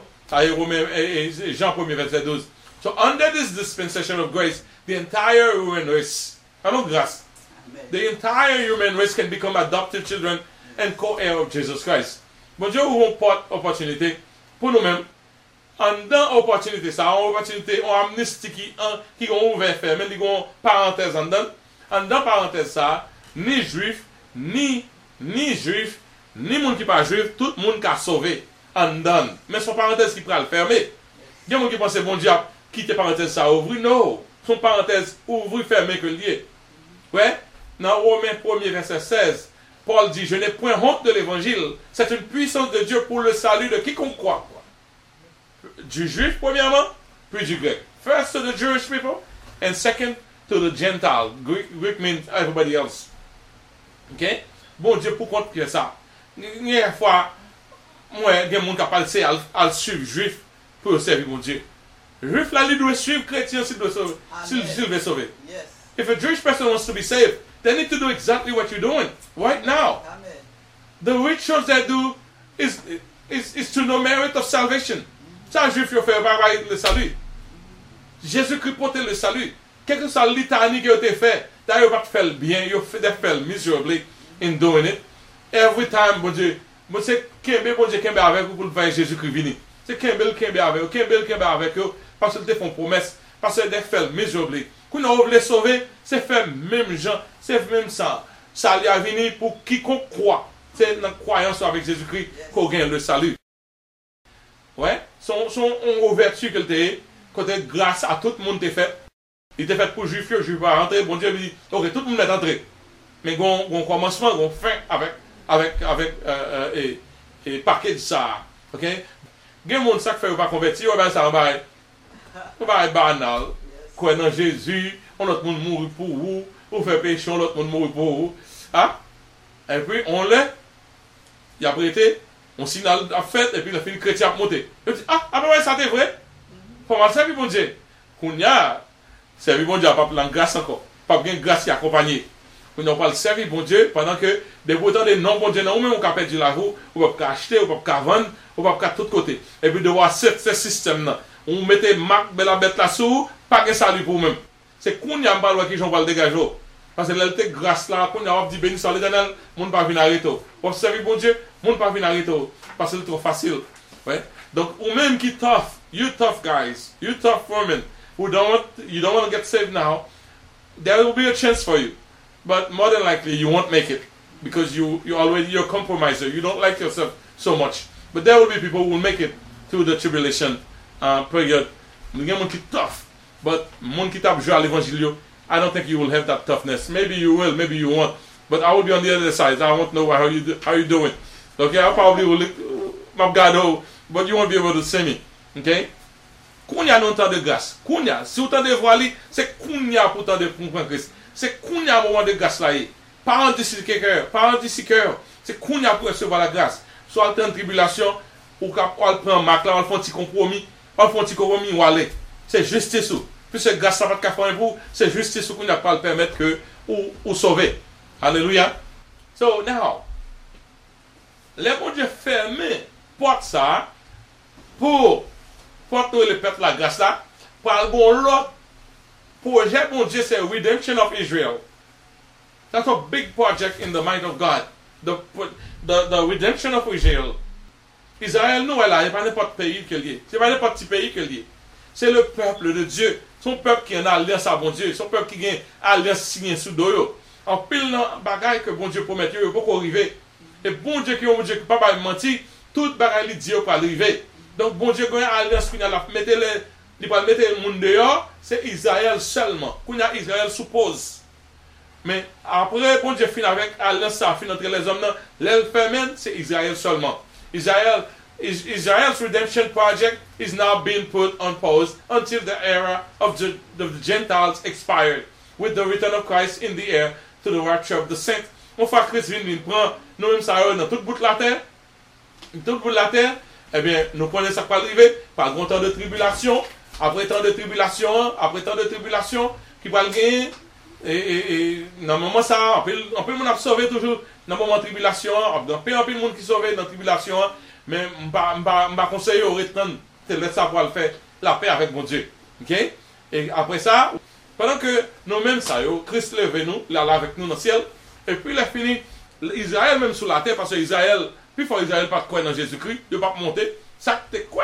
Jean 1er, verset 12. So, under this dispensation of grace, the entire human race, grâce, the entire human race can become adopted children and co-heir of Jesus Christ. Bon Dieu ouvre une opportunité pour nous-mêmes. En dans opportunité, ça, une opportunité, une amnistie qui ont ouvert, fermé, qui ont parenthèse en dedans. En dans parenthèse, ça, ni juif, ni juif, ni monde qui pas juif, tout le monde qui a sauvé. En dedans. Mais son parenthèse qui pourra le fermer. Il y a des gens qui pensent, bon Dieu, quitter parenthèse, ça ouvre. Non. Son parenthèse ouvre, fermé que lié. Ouais. Dans Romains 1er, verset 16, Paul dit, je n'ai point honte de l'évangile. C'est une puissance de Dieu pour le salut de quiconque croit. Du juif, premièrement, puis du grec. First to the Jewish people, and second to the Gentile. Greek means everybody else. Ok? Bon Dieu, pourquoi tu fais ça? Il y a une fois, moi, il y a des gens qui parlent à suivre juif pour servir mon Dieu. Juif, là, il doit suivre chrétien s'il veut sauver. Yes. If a Jewish person wants to be saved, they need to do exactly what you're doing right now. Amen. The rituals they do is to no merit of salvation. Ça, juif, il fait pas le salut. Jésus-Christ porte le salut. Quelle que soit la litanie qui a été faite, d'ailleurs, il va faire bien, il va faire miserably in doing it. Every time, bon Dieu, c'est bon Dieu qui est avec vous pour le faire Jésus-Christ venir. C'est Kembel qui est avec vous, parce qu'ils te font promesse, parce qu'ils te font miserably. Quand on veut les sauver, c'est fait même gens, c'est même ça. Ça lui a venu pour quiconque croit. C'est notre croyance avec Jésus-Christ qu'on gagne le salut. Ouais, son ouverture qu'elle était, côté grâce à tout le monde t'est fait. Il était fait pour juif, juif va rentrer. Bon Dieu dit, ok, tout le monde est entré. Mais on commencement, on fin avec et paquet de ça. Ok? Il y a des gens qui ne sont pas convertis, ça va être banal. Quoi dans Jésus, on autre monde mourir pour vous, vous faites péché, on autre monde mourir pour vous. Ah? Et puis on l'est, il a prêté, on signale la fête, et puis il a fini chrétien à monter. Il dit, ah, après ça c'est vrai? Pour moi, servir bon Dieu. Qu'on y a, servir bon Dieu, pas de grâce encore. Pas bien grâce qui accompagne. On n'a pas le servir bon Dieu pendant que des bouton de non bon Dieu, non, même on peut perdre la roue, on peut acheter, on peut vendre, on peut de tous côtés. Et puis de voir ce système-là. On mettait marque de la bête là-dessous, pas de salut pour nous-mêmes. C'est qu'on y a un qui j'en parle dégager. Parce que l'élite grâce là, qu'on a dit béni sur l'éternel, mon ne pas venir arrêter. On servir bon Dieu, mon ne pas venir arrêter. Parce que c'est trop facile. Ouais? Donc, ou même qui tough, you tough guys, you tough women, you don't want to get saved now, there will be a chance for you. But more than likely, you won't make it. Because you're a compromiser. You don't like yourself so much. But there will be people who will make it through the tribulation period. You get tough. But mon qui tape jouer à l'évangile, I don't think you will have that toughness. Maybe you will, maybe you won't. But I will be on the other side. I won't know how you doing. Okay, I probably will my God, but you won't be able to see me. Okay? Kounya non temps de grâce. Kounya, si vous tendez voir lui, c'est kounya pour tendre pour Christ. C'est kounya moment de grâce là. Pas anticiqueur. C'est kounya pour recevoir la grâce. Soit en tribulation, ou qu'on prend marque là, on fait un petit compromis, ou aller. C'est justice. Puis c'est grâce à votre café pour, c'est justice qu'on n'a pas le permettre que ou sauver. Alléluia. So now, les bon Dieu fermé porte ça pour porter le peuple la grâce là, pour l'autre projet, mon Dieu, c'est Redemption of Israel. That's a big project in the mind of God. The redemption of Israel. Israël, nous, là, c'est pas n'importe quel pays qu'il y a. C'est pas n'importe petit pays qu'il y a. C'est le peuple de Dieu. Son peuple qui est en alliance à bon Dieu. Son peuple qui a une alliance signée sous d'eux. En pile dans bagaille que bon Dieu promet, il faut qu'on arrive. Et bon Dieu qui est un bon Dieu qui ne peut pas mentir, toute bagaille il dit qu'il va arriver. Donc bon Dieu qui a une alliance qui a mettre le monde dehors, c'est Israël seulement. Qu'on a Israël suppose. Mais après, bon Dieu finit avec alliance ça finit entre les hommes, l'elfemen, c'est Israël seulement. Israel's redemption project is now being put on pause until the era of the Gentiles expired, with the return of Christ in the air to the rapture of the saints. On fait Christ vient prend nous-mêmes ça dans toute bout de la terre. Toute bout de la terre, eh bien, nous prenons ça pour arriver par grand temps de tribulation, après tant de tribulation, qui va le gagner. Et dans le moment ça, on peut nous sauver toujours dans le moment de tribulation, on peut de monde qui sauve dans la tribulation, mais je ne conseille pas de laisser ça pour le faire la paix avec mon Dieu. Okay? Et après ça, pendant que nous-mêmes, ça, Christ lève nous, là avec nous dans le ciel, et puis il a fini, Israël même sur la terre, parce que Israël, puis il faut Israël pas croire dans Jésus-Christ, il ne pas monter, ça qui te croit,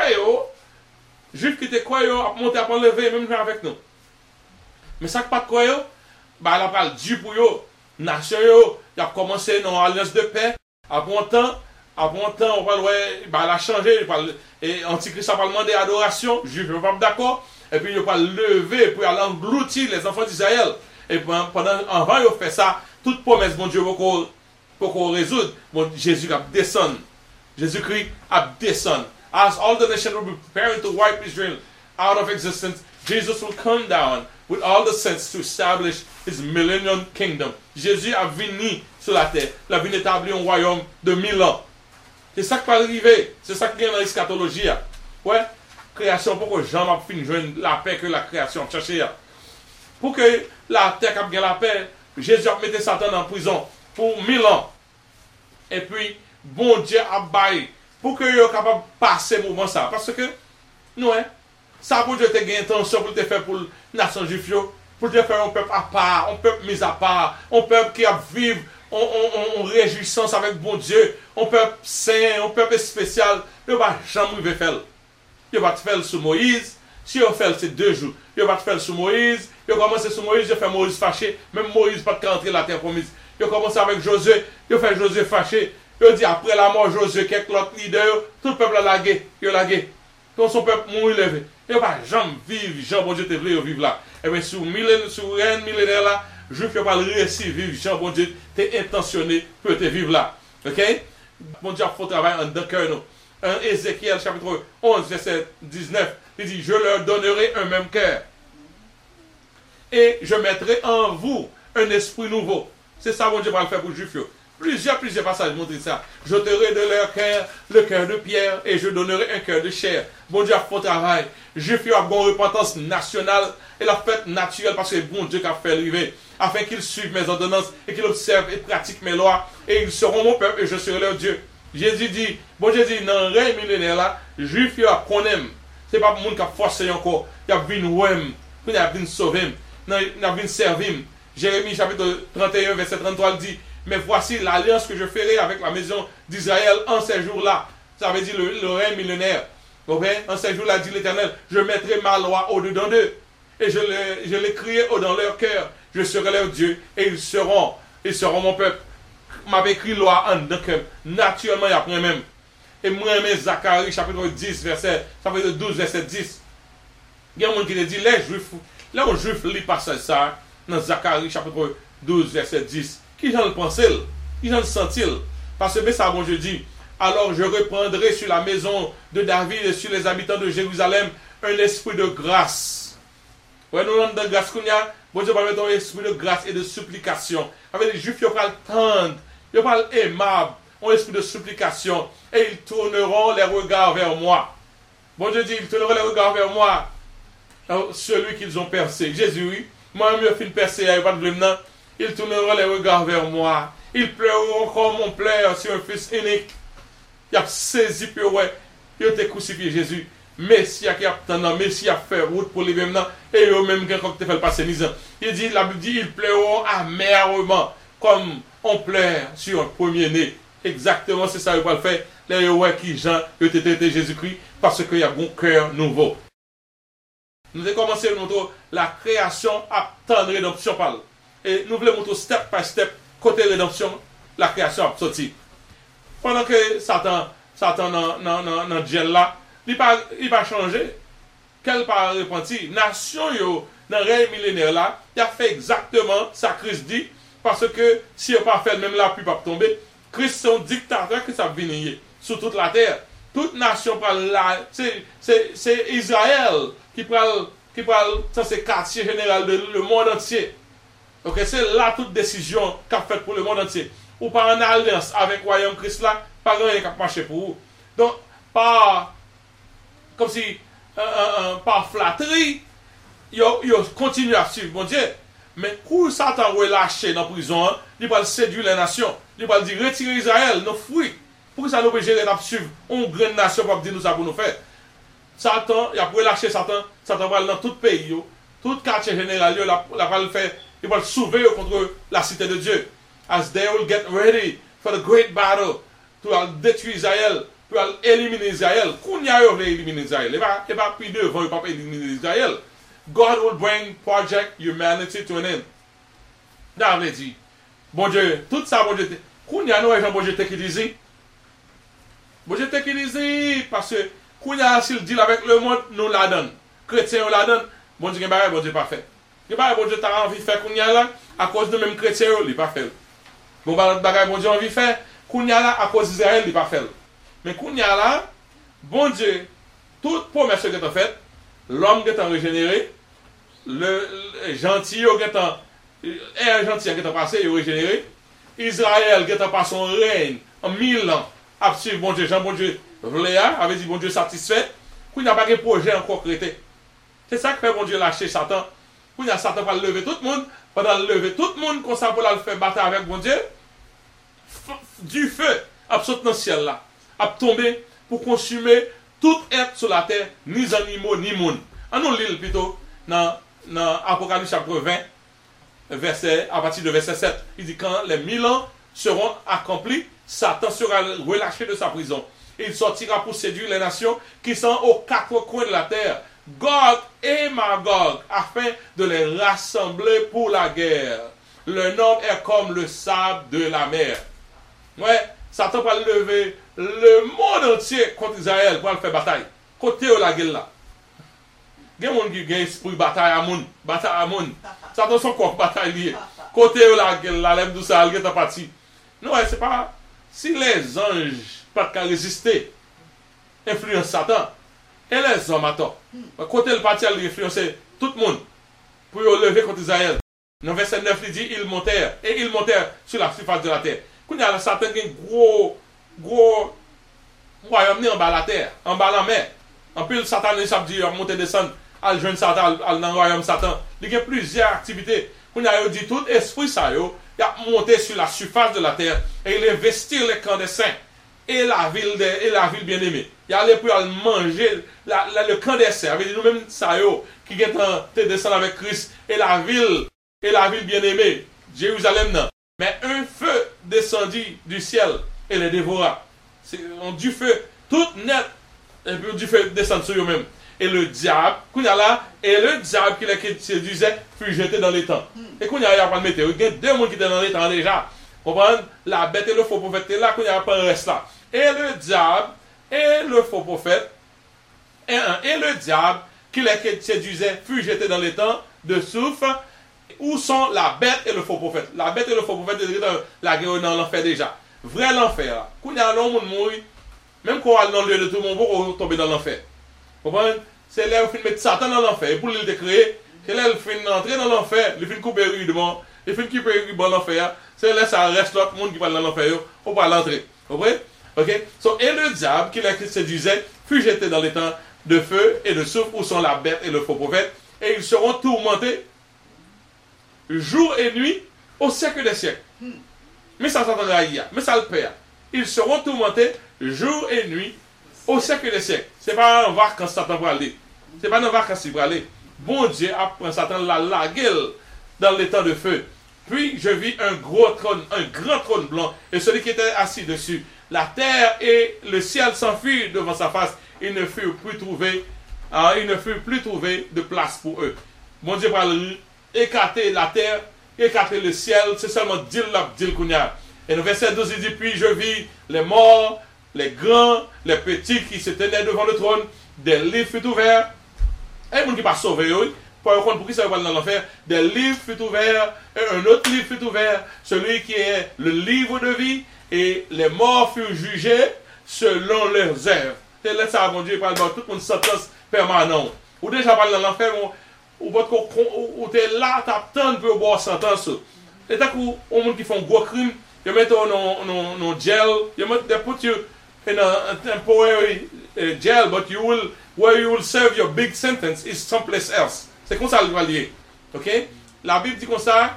Juif qui te croit, a monté à lever, même avec nous. Mais ça qui pas croire, bah, elle a pas Dieu pour eux, nation, il a commencé dans l'alliance de paix, à bon temps, on va bah, elle a changé, et Antichrist a pas demandé adoration, Juif ne pas d'accord, et puis il va lever, pour aller engloutir les enfants d'Israël. Et avant il fait ça, toute promesse, mon Dieu, pour qu'on résoudre, bon, Jésus a descendu. Jésus-Christ a descendu. As all the nations will be preparing to wipe Israel out of existence, Jesus will come down with all the saints to establish his millennium kingdom. Jésus a venu sur la terre. Il a venu établir un royaume de 1000 ans. C'est ça qui va arriver. C'est ça qui vient dans l'eschatologie. Ouais. Création, pour que Jean m'a fini joindre la paix que la création cherchait. Pour que la terre ait la paix, Jésus a mis Satan en prison pour 1000 ans. Et puis, bon Dieu a baillé pour que soient capable de passer ce moment ça. Parce que, nous, ça pour Dieu te gagné intention pour te faire pour la nation juive, pour te faire un peuple à part, un peuple mis à part, un peuple qui a vivre en réjouissance avec bon Dieu, un peuple saint, un peuple spécial. Il ne va jamais faire. Il va te faire sous Moïse. Si on fait c'est 2 jours, il va te faire sous Moïse. Il commence sous Moïse, il fait Moïse fâché. Même Moïse pas de rentrer la terre promise. Il commence avec Josué, il fait Josué fâché. Il dit après la mort de Josué, quelques autres leaders, tout le peuple a lagué. Il a lagué. Quand son peuple mourit levé. Il va jamais vivre, Jean bon Dieu te voulait vivre là. Et bien sous un millénaire là, je ne peux pas le réussir vivre, Jean bon Dieu t'es intentionné pour te vivre là. Ok? Bon Dieu a fait travail en deux cœurs. Ézéchiel chapitre 11, verset 19, il dit, je leur donnerai un même cœur. Et je mettrai en vous un esprit nouveau. C'est ça, bon Dieu va le faire pour les Juifs. Plusieurs passages montrent ça. J'ôterai de leur cœur le cœur de pierre et je donnerai un cœur de chair. Bon Dieu a fait travail. Juifs ont une bonne repentance nationale et la fête naturelle parce que bon Dieu a fait arriver. Afin qu'ils suivent mes ordonnances et qu'ils observent et pratiquent mes lois. Et ils seront mon peuple et je serai leur Dieu. Jésus dit, bon Dieu dit, dans le règne millénaire là, Juifs ont qu'on aime. Ce n'est pas pour le monde qui a forcé encore. Il a vu ouem, il a vu sauver, il a vu servir. Jérémie chapitre 31, verset 33 dit, mais voici l'alliance que je ferai avec la maison d'Israël en ces jours-là. Ça veut dire le règne millénaire. Okay? En ces jours-là, dit l'Éternel, je mettrai ma loi au-dedans d'eux. Et je l'écrirai dans leur cœur. Je serai leur Dieu et ils seront mon peuple. M'avait écrit loi en donc naturellement il après même. Et moi même Zacharie chapitre 10 verset chapitre 12 verset 10. Il y a un monde qui dit les juifs lit passage ça dans Zacharie chapitre 12 verset 10. Qui j'en le pense, qui j'en le sent-il? Parce que ça bon je dis, alors je reprendrai sur la maison de David et sur les habitants de Jérusalem un esprit de grâce. Ouais, nous avons de grâce qu'on y a, bon Dieu va mettre un esprit de grâce et de supplication. Avec les juifs, ils vont pas le tendre, ils vont pas l'aimable, un esprit de supplication, et ils tourneront les regards vers moi. Bon Dieu dit, ils tourneront les regards vers moi, celui qu'ils ont percé. Jésus, oui, moi je fin percé, il n'y a pas de problème. Ils tourneront les regards vers moi. Ils pleureront comme on pleure sur un fils unique. Il a saisi, puis ouais, il a été crucifié Jésus. Messie qui attend, Messie a fait route pour les mêmes, et eux-mêmes qui ont fait le passé misant. Il dit, la Bible dit, ils pleurent amèrement, comme on pleure sur un premier-né. Exactement, c'est ça qu'ils vont faire. Les ouais qui Jean, était Jésus-Christ, parce qu'il y a un cœur nouveau. Nous avons commencé à montrer la création à tant de rédemption parle. Et nous voulons montrer step by step, côté rédemption, la création a sorti. Pendant que Satan dans Dieu là, il va changer. Quel pas repenti? Nation yo, dans le règne millénaire là, il a fait exactement ça que Christ dit, parce que si il n'a pas fait, même la pluie va tomber. Christ c'est un dictateur qui va venir sur toute la terre. Toute nation parle là, c'est Israël qui parle, ça c'est quartier général de le monde entier. Ok, c'est là toute décision qu'a faite pour le monde entier. Ou pas en alliance avec le royaume Christ là, pas rien qui a marché pour vous. Donc, pas comme si, par flatterie, ils continuent à suivre mon Dieu. Mais quand Satan est lâché dans la prison, il va séduire les nations. Il va dire retirer Israël, nous fuir. Pour que ça nous peut gérer à suivre une grande nation pour dire nous ça pour nous faire. Satan, il a relâché Satan va dans tout pays, tout quartier général, il va le faire, il va le sauver contre la cité de Dieu. As they will get ready for the great battle, pour détruire Israël, pour éliminer Israël. Quand il y a éliminer Israël, il va plus devant, il ne va pas éliminer Israël. God will bring project humanity to an end. David dit, bon Dieu, tout ça, bon Dieu, quand il y a nous, bon Dieu, qui disait, bon Dieu, qui disait, parce que quand il y a s'il dit avec le monde, nous la donne. Chrétiens, on la donne, bon Dieu, bon Dieu, pas fait. Bon Dieu, t'as envie de faire qu'on y a là, à cause de même chrétiens, il n'est pas fait. Bon, bon Dieu, envie de faire, qu'on y a là, à cause d'Israël, il n'est pas fait. Mais qu'on y a là, bon Dieu, toute promesse qui est faite, l'homme qui est régénéré, le gentil qui est passé, il est régénéré, Israël qui est passé son règne en 1000 ans, a suivi bon Dieu, Jean, bon Dieu, Vléa, avait dit bon Dieu satisfait, qu'il n'y a pas de projet encore créé. C'est ça que fait bon Dieu lâcher Satan. Qu'il y a Satan va lever tout le monde, pendant lever tout le monde, comme ça pour le faire battre avec bon Dieu, du feu, absolument dans le ciel là, a tombé pour consumer tout être sur la terre, ni animaux, ni monde. On nous lit plutôt dans Apocalypse chapitre 20, à partir de verset 7. Il dit quand les 1000 ans seront accomplis, Satan sera relâché de sa prison. Il sortira pour séduire les nations qui sont aux quatre coins de la terre, Gog et Magog, afin de les rassembler pour la guerre. Le nombre est comme le sable de la mer. Ouais, Satan va lever le monde entier contre Israël pour le faire bataille. Côté de la guerre là. Il y a des gens qui ont esprit bataille à moun. Satan son corps bataille lié. Côté de la guerre là, l'aime tout ça, il est parti. Non, c'est pas. Si les anges pas qu'à résister, influence Satan, et les hommes attendent. Côté le parti, il influence tout le monde pour lever contre Israël. Dans verset 9, il dit ils montèrent sur la surface de la terre. Quand il y a Satan qui a un gros royaume en bas de la terre, en bas de la mer. En plus, Satan, il dit monter, descendre, à joindre Satan, dans le royaume Satan. Il y a plusieurs activités. Quand il a dit tout esprit, il a monté sur la surface de la terre et il investit les camps des saints et la ville bien-aimée. Il allait pour manger le camp des saints. Avec nous-mêmes, qui est descendu avec Christ et la ville bien-aimée, Jérusalem. Non. Mais un feu descendit du ciel et les dévora. Du feu tout net, et puis du feu descend sur eux-mêmes. Et le diable, qui les séduisait, fut jeté dans les temps. Et qu'on y a pas de météo, il y a deux mondes qui étaient dans les temps déjà. Comprenez? La bête et le faux prophète étaient là, qu'on y a pas reste là. Et le diable et le faux prophète, et le diable qui les séduisait, fut jeté dans les temps de souffle. Où sont la bête et le faux prophète? La bête et le faux prophète étaient dans la guerre dans l'enfer déjà. Vrai l'enfer là. Quand il y a un homme qui mourit, même quand on va dans le lieu de tout le monde, on va tomber dans l'enfer. Comprenez? C'est là où il met Satan dans l'enfer. Et pour le créer, c'est là où il fait entrer dans l'enfer, il fait couper rudement, il fait couper dans l'enfer. C'est là ça reste l'autre monde qui va dans l'enfer, on va l'entrer. Vous comprenez? Ok? So, et le diable qui les séduisait fut jeté dans les temps de feu et de souffle où sont la bête et le faux prophète. Et ils seront tourmentés jour et nuit au siècle des siècles. Mais ça s'entendra hier, mais ça le perd. Ils seront tourmentés jour et nuit au siècle des siècles. c'est pas un vacances Satan pour aller. C'est pas un vacances pour aller. Bon Dieu apprend Satan la gueule dans les temps de feu. Puis je vis un gros trône, un grand trône blanc, et celui qui était assis dessus. La terre et le ciel s'enfuirent devant sa face. Il ne fut plus trouvé de place pour eux. Mon Dieu va écarter la terre, écarter le ciel, c'est seulement dire Kounia. Et le verset 12 il dit, puis je vis les morts, les grands, les petits qui se tenaient devant le trône, des livres furent ouverts. Et les gens qui ne sont pas sauvés, oui. Pour qui ça va dans l'enfer, des livres furent ouverts, et un autre livre fut ouvert, celui qui est le livre de vie, et les morts furent jugés selon leurs œuvres. C'est là ça, mon Dieu, parle de toute une sentence permanente. Ou déjà parle dans l'enfer, ou tu es là, tu attends pour boire sentence. Et tant qu'on a des qui font gros crime, ils mettent dans jail, ils put you in a temporary jail, but where you will serve your big sentence is someplace else. C'est comme ça le va lier. Ok? La Bible dit comme ça.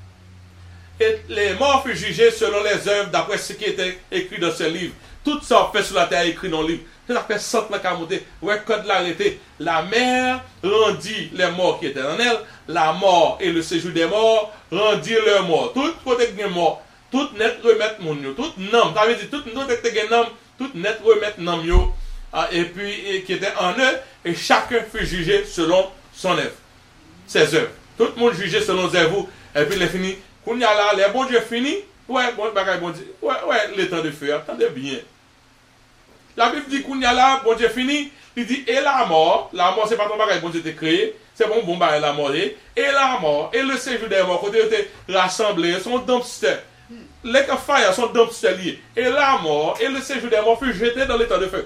Et les morts furent jugés selon les œuvres d'après ce qui était écrit dans ce livre. Tout ça fait sur la terre écrit dans le livre. C'est ça fait 100 ans qu'à monter. Ouais, code l'arrêté. La mer rendit les morts qui étaient dans elle. La mort et le séjour des morts rendirent leurs morts. Tout côté de mort. Tout net remettre mon yo. Tout nom. Ça veut dire tout nom. Tout net remettre nom yo. Et puis, qui était en eux. Et chacun fut jugé selon son œuvre. Ses œuvres. Tout le monde jugé selon ses œuvres. Et puis, il est fini. Quand il y a là, les bons dieux finis. Ouais, bon Dieu. Ouais, le temps de feu. Attendez bien. La Bible dit qu'on y a là, bon Dieu fini. Il dit, et la mort c'est pas ton bagage, bon Dieu t'es créé. C'est bon bagage la mort. Et la mort, et le séjour des morts, quand ils étaient rassemblés, son dumpster. Les fire sont dumpster liés. Et la mort, et le séjour des morts fut jeté dans l'étang de feu.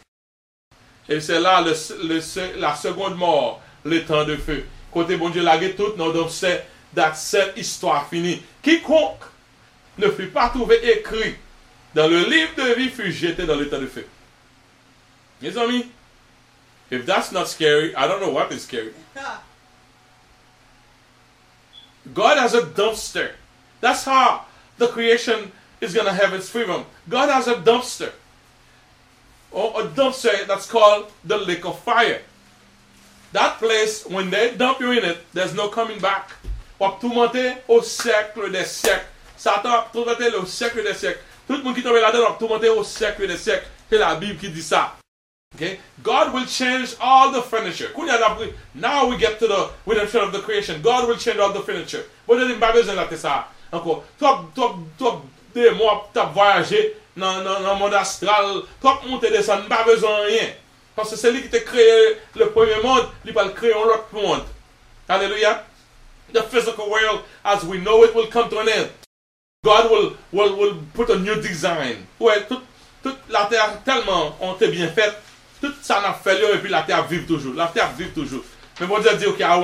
Et c'est là la seconde mort, l'étang de feu. Côté bon Dieu lagué tout dans dumpster, cette histoire finie. Quiconque ne fut pas trouvé écrit dans le livre de vie fut jeté dans l'étang de feu. Mes amis, if that's not scary, I don't know what is scary. God has a dumpster. That's how the creation is going to have its freedom. God has a dumpster. Or a dumpster that's called the lake of fire. That place, when they dump you in it, there's no coming back. Pour tourmenter au siècle des siècles. Satan a tourmenté au siècle des siècles. Tout le monde qui tombe là-dedans va tourmenter au siècle des siècles. C'est la Bible qui dit ça. Okay? God will change all the furniture. Now we get to the redemption of the creation. God will change all the furniture. Bon, je dis, pas besoin de ça. Encore. Toi, des mois, tu as voyagé dans le monde astral. Toi, monter descendre, pas besoin de rien. Parce que c'est lui qui t'a créé le premier monde, il va créer un autre monde. Alléluia. The physical world, as we know it, will come to an end. God will put a new design. Ouais, toute la terre tellement ont été bien faite, tout ça n'a fait et puis la terre vive toujours. La terre vive toujours. Mais bon Dieu dit, okay, I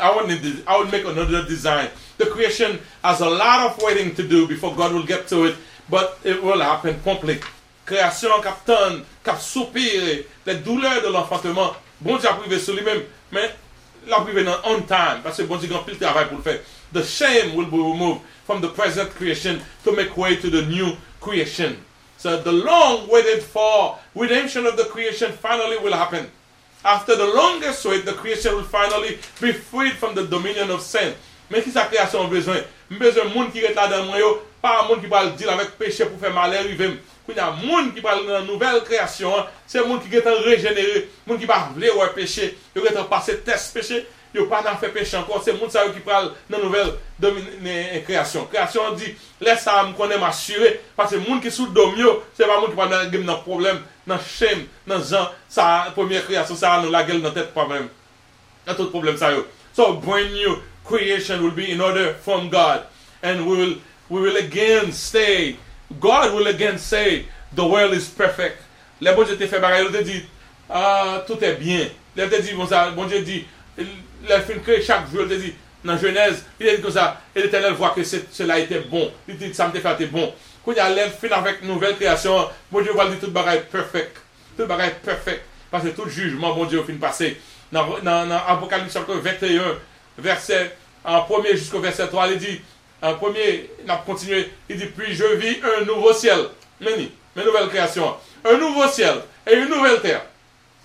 will make another design. The creation has a lot of waiting to do before God will get to it, but it will happen promptly. Création cap soupir, les douleurs de l'enfantement. Bon Dieu a privé sur lui-même, mais l'a privé dans on time, parce que bon Dieu a pile travail pour le faire. The shame will be removed from the present creation to make way to the new creation. So the long waited for redemption of the creation finally will happen. After the longest wait, the creation will finally be freed from the dominion of sin. Mais qui sa création a besoin? Besoin de monde qui est là dans moi, pas un monde qui va dire avec péché pour faire mal arriver. Il y a un monde qui parle de la nouvelle création, c'est un monde qui est régénéré, un monde qui va vouloir péché, il va passer test péché. Il n'y a pas fait péché encore. C'est le monde qui parle de la nouvelle création. Création dit, laisse ça me connaître, m'assurer. Parce que le monde qui est sous le domio, c'est pas le monde qui parle dans le problème, dans le shame, dans sa première création, ça a la gueule dans la tête problème. Dans tout problème, ça y est. So, brand new creation will be in order from God. And we will again say, God will again say, the world is perfect. Les bon Dieu te fait bagarre, il te dit, tout est bien. Il te dit, bon Dieu dit, les films créés chaque jour, il te dit, dans Genèse, il dit comme ça, et l'Éternel voit que cela était bon. Il dit, ça me fait bon. Quand il y a les films avec une nouvelle création, bon Dieu va dire tout bagaille perfect. Tout bagaille perfect. Parce que tout jugement, bon Dieu, au fin passé. Dans Apocalypse chapitre 21, verset, en premier jusqu'au verset 3, il dit, en premier, il a continué, il dit, puis je vis un nouveau ciel. Mais nouvelle création. Un nouveau ciel et une nouvelle terre.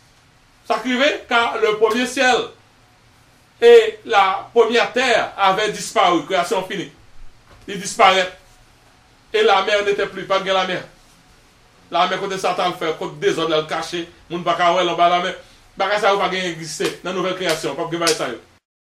Ça arrivait car le premier ciel et la première terre avaient disparu, création finie. Ils disparaissent. Et la mer n'était plus, pas de la mer. La mer côté Satan le fait, côté désordre, le caché, moun pas kawel en bas la mer. Bagay ça va pas exister dans la nouvelle création, pas que ça.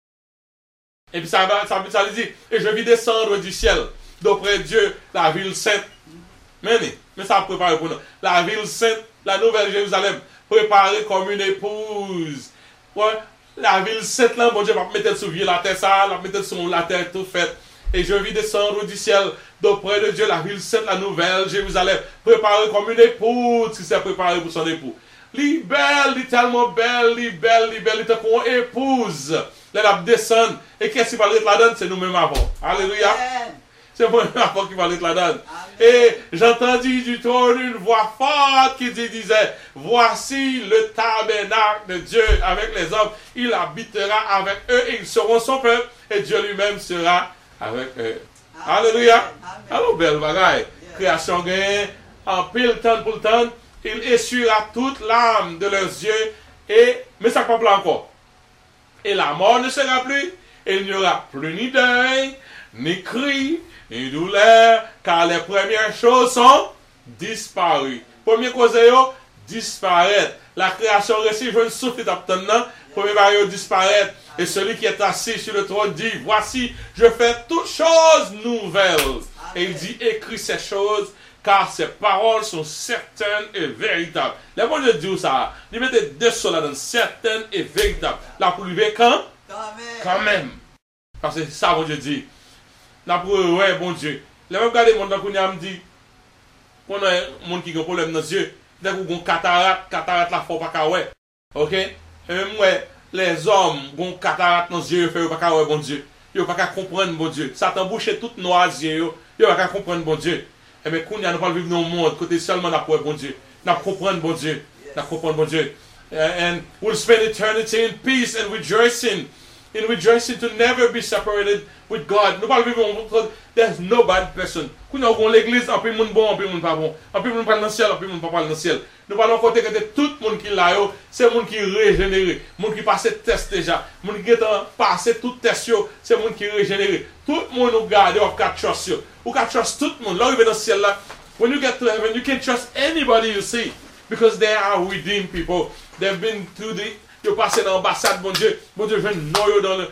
Et puis ça dit, et je vis descendre du ciel, d'après Dieu, la ville sainte. Mais ça a préparé pour nous. La ville sainte, la nouvelle Jérusalem, préparée comme une épouse. Ouais, la ville sainte là, bon Dieu va mettre sur la terre ça, va mettre sur la terre tout faite. Et je vis descendre du ciel, d'auprès de Dieu, la ville sainte, la nouvelle Jérusalem, préparée comme une épouse qui s'est préparée pour son époux. Li belle, li tellement belle, li était comme une épouse. Elle descend. Et qu'est-ce qui va être là-dedans? C'est nous-mêmes avant. Alléluia. C'est moi-même avant qui va être là-dedans. Et j'entendis du trône une voix forte qui disait, voici le tabernacle de Dieu avec les hommes. Il habitera avec eux et ils seront son peuple. Et Dieu lui-même sera avec eux. Alléluia. Alors, belle bagaille. Création gagne en pile temps pour le temps. Il essuiera toute l'âme de leurs yeux. Mais ça ne pas encore. Et la mort ne sera plus. Et il n'y aura plus ni deuil, ni cri, ni douleur, car les premières choses sont disparues. Premier cause, disparaître. La création reçue, je ne souffle d'obtenir. Premier barrière disparaître. Et celui qui est assis sur le trône dit, voici, je fais toutes choses nouvelles. Et il dit, écris ces choses, car ces paroles sont certaines et véritables. Les bon Dieu dit ça. Il mettait deux choses là-dedans, certaines et véritables. Là, pour lui, quand? Quand même. Parce que ça, bon Dieu dit. Là, pour ouais, bon Dieu. Les mêmes gars, les gens qui me dit, qu'on a un monde qui a un problème dans les yeux, dès qu'on a une cataracte là, faut pas qu'à ouais. Ok? Et même, ouais, les hommes qui ont une cataracte dans les yeux, ils ne peuvent pas qu'à ouais, bon Dieu. Ils ne peuvent pas comprendre, bon Dieu. Satan bouche tout noir les yeux, ils ne peuvent pas comprendre, bon Dieu. Et bien, quand nous ne pas vivre dans le monde, côté seulement la pour bon Dieu. Nous comprenons, bon Dieu. Nous comprenons, bon Dieu. And we'll spend eternity in peace and rejoicing. In rejoicing to never be separated with God. Nous ne vivre dans le monde, there's no bad person. Quand nous avons l'église, un peu de monde bon, un peu de monde pas bon. Un peu de monde parle dans le ciel, un peu de monde pas parle dans le ciel. Nous parlons côté que tout le monde qui l'a, c'est le monde qui est régénéré. Le monde qui passe le test déjà. Le monde qui a passé tout le test, c'est le monde qui est régénéré. Tout le monde nous garde, on peut trust. On peut trust tout le monde. Là, dans le ciel, là, when you get to heaven, you can't trust anybody you see. Because they are redeemed people. They've been through the... Ils passé dans l'ambassade, bon Dieu. Bon Dieu, je viens de noyer dans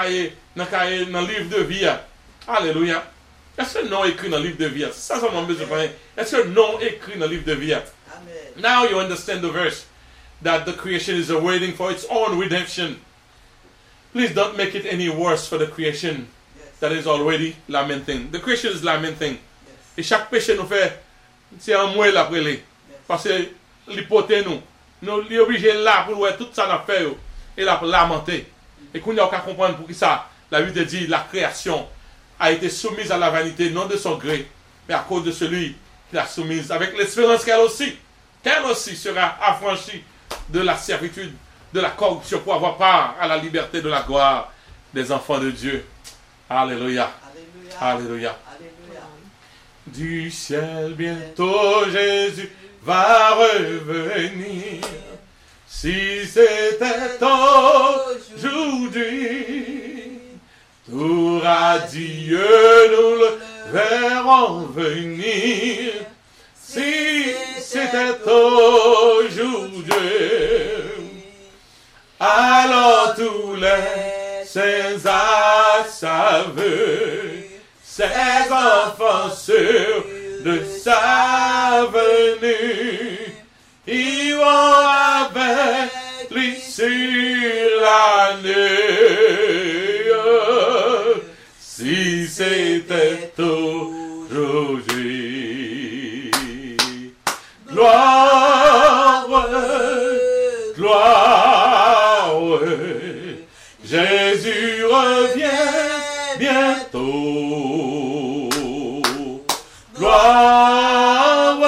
le livre de vie. Alléluia. Est-ce que le nom écrit dans le livre de vie? C'est ça, mon besoin. Est-ce que le nom écrit dans le livre de vie? Now you understand the verse that the creation is awaiting for its own redemption. Please don't make it any worse for the creation that is already lamenting. The creation is lamenting. Et chaque péché nous fait, c'est un moelle après lui. Parce que l'hypothèse nous sommes obligés là pour voir tout ça n'a fait et la lamenter. Et qu'on n'a qu'à comprendre pour qui ça. La Bible dit la création a été soumise à la vanité, non de son gré, mais à cause de celui qui l'a soumise, avec l'espérance qu'elle aussi sera affranchie de la servitude, de la corruption, pour avoir part à la liberté de la gloire des enfants de Dieu. Alléluia. Alléluia. Alléluia. Alléluia. Du ciel bientôt Jésus va revenir. Si c'était aujourd'hui, tour à Dieu, nous le verrons venir. Si c'était aujourd'hui, alors tous les saints à sa vue, ses enfants sûrs de sa venue, ils vont avec lui sur la nuit. Si c'était aujourd'hui, gloire, gloire, Jésus revient bientôt. Gloire,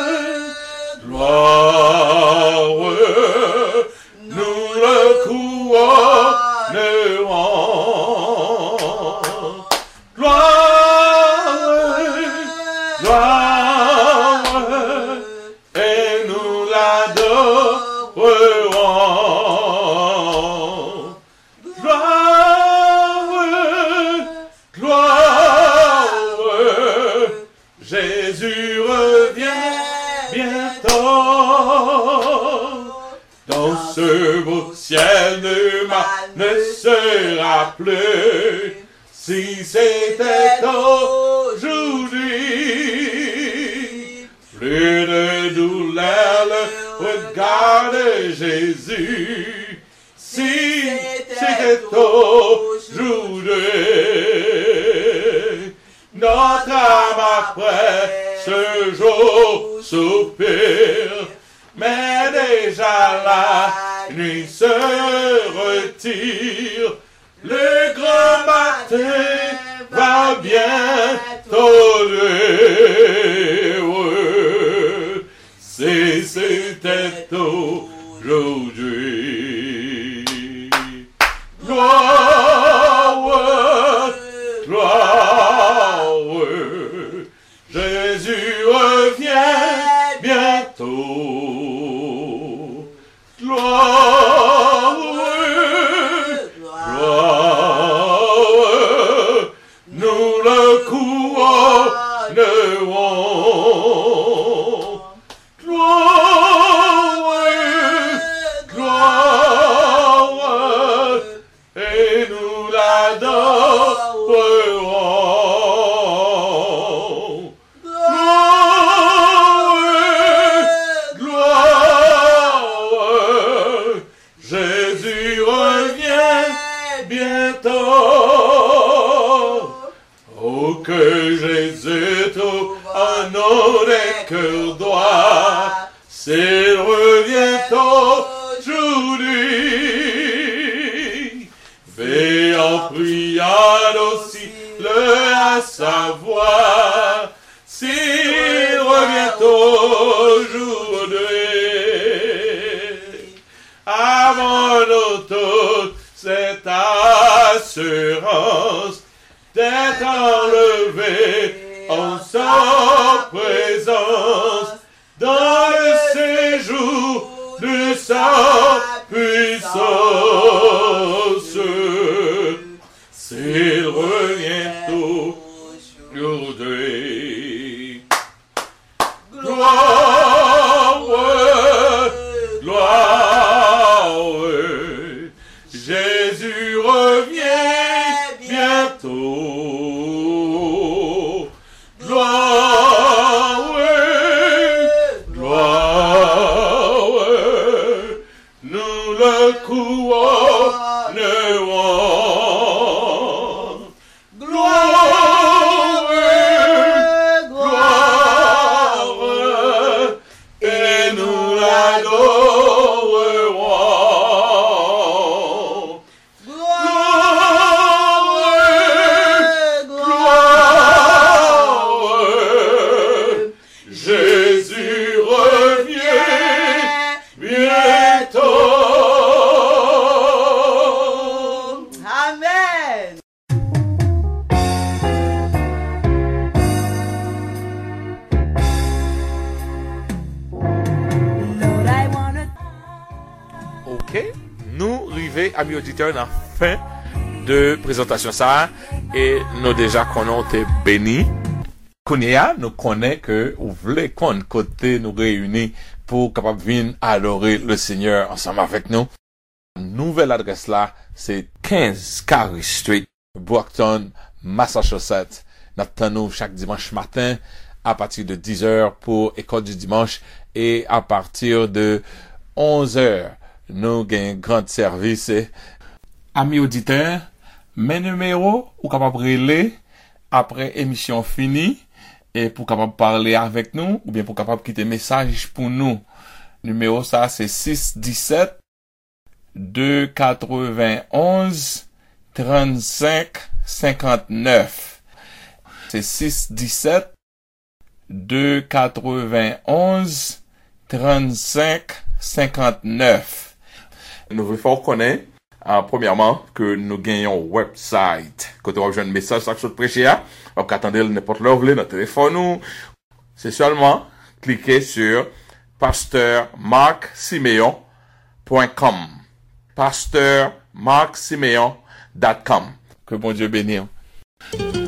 gloire, nous le couronnerons. Gloire, gloire, et nous l'adorerons. ne sera plus. Si c'était aujourd'hui, plus de douleur, le regard de Jésus. Si c'était aujourd'hui, notre âme après ce jour soupire, mais déjà la nuit se retire. Le grand matin va bientôt lever. Si c'était aujourd'hui. Gloire, gloire, Jésus revient bientôt. Gloire, gloire, nous le couronnerons. Gloire, gloire, et nous l'adorerons. Gloire, gloire, Jésus revient bientôt. Oh, que Jésus trouve un homme des cœurs droits, s'il revient aujourd'hui. Veille en priant aussi le à savoir, s'il revient aujourd'hui. Avant nous tous, cette assurance d'être enlevé en sa présence dans le séjour de sa puissance. S'il revient aujourd'hui. Gloire, gloire, Jésus revient bientôt. Gloire, gloire, nous le couronnerons. Gloire, gloire, et nous l'adorerons. Jésus revient bientôt. Amen. Lord, I wanna Ok, nous arrivons, amis auditeurs, dans la fin de présentation ça, et nous déjà qu'on été bénis. Kounia, nous connaissons que vous voulez qu'on côté nous réunir pour capable venir adorer le Seigneur ensemble avec nous. Nouvelle adresse là, c'est 15 Carey Street, Brockton, Massachusetts. Nous attendons chaque dimanche matin à partir de 10h pour école du dimanche, et à partir de 11h, nous avons un grand service. Amis auditeurs, mes numéros, ou capable de relayer après émission finie, et pour capable parler avec nous, ou bien pour capable quitter message pour nous. Numéro ça, c'est 617 291 35 59. C'est 617 291 35 59. Nous voulons faire connaître, premièrement, que nous gagnons un website. Quand on a un message, chaque chose prêché, on peut attendre n'importe l'heure, notre téléphone, nous. C'est seulement cliquer sur pasteurmarksiméon.com. pasteurmarksiméon.com. Que bon Dieu bénisse.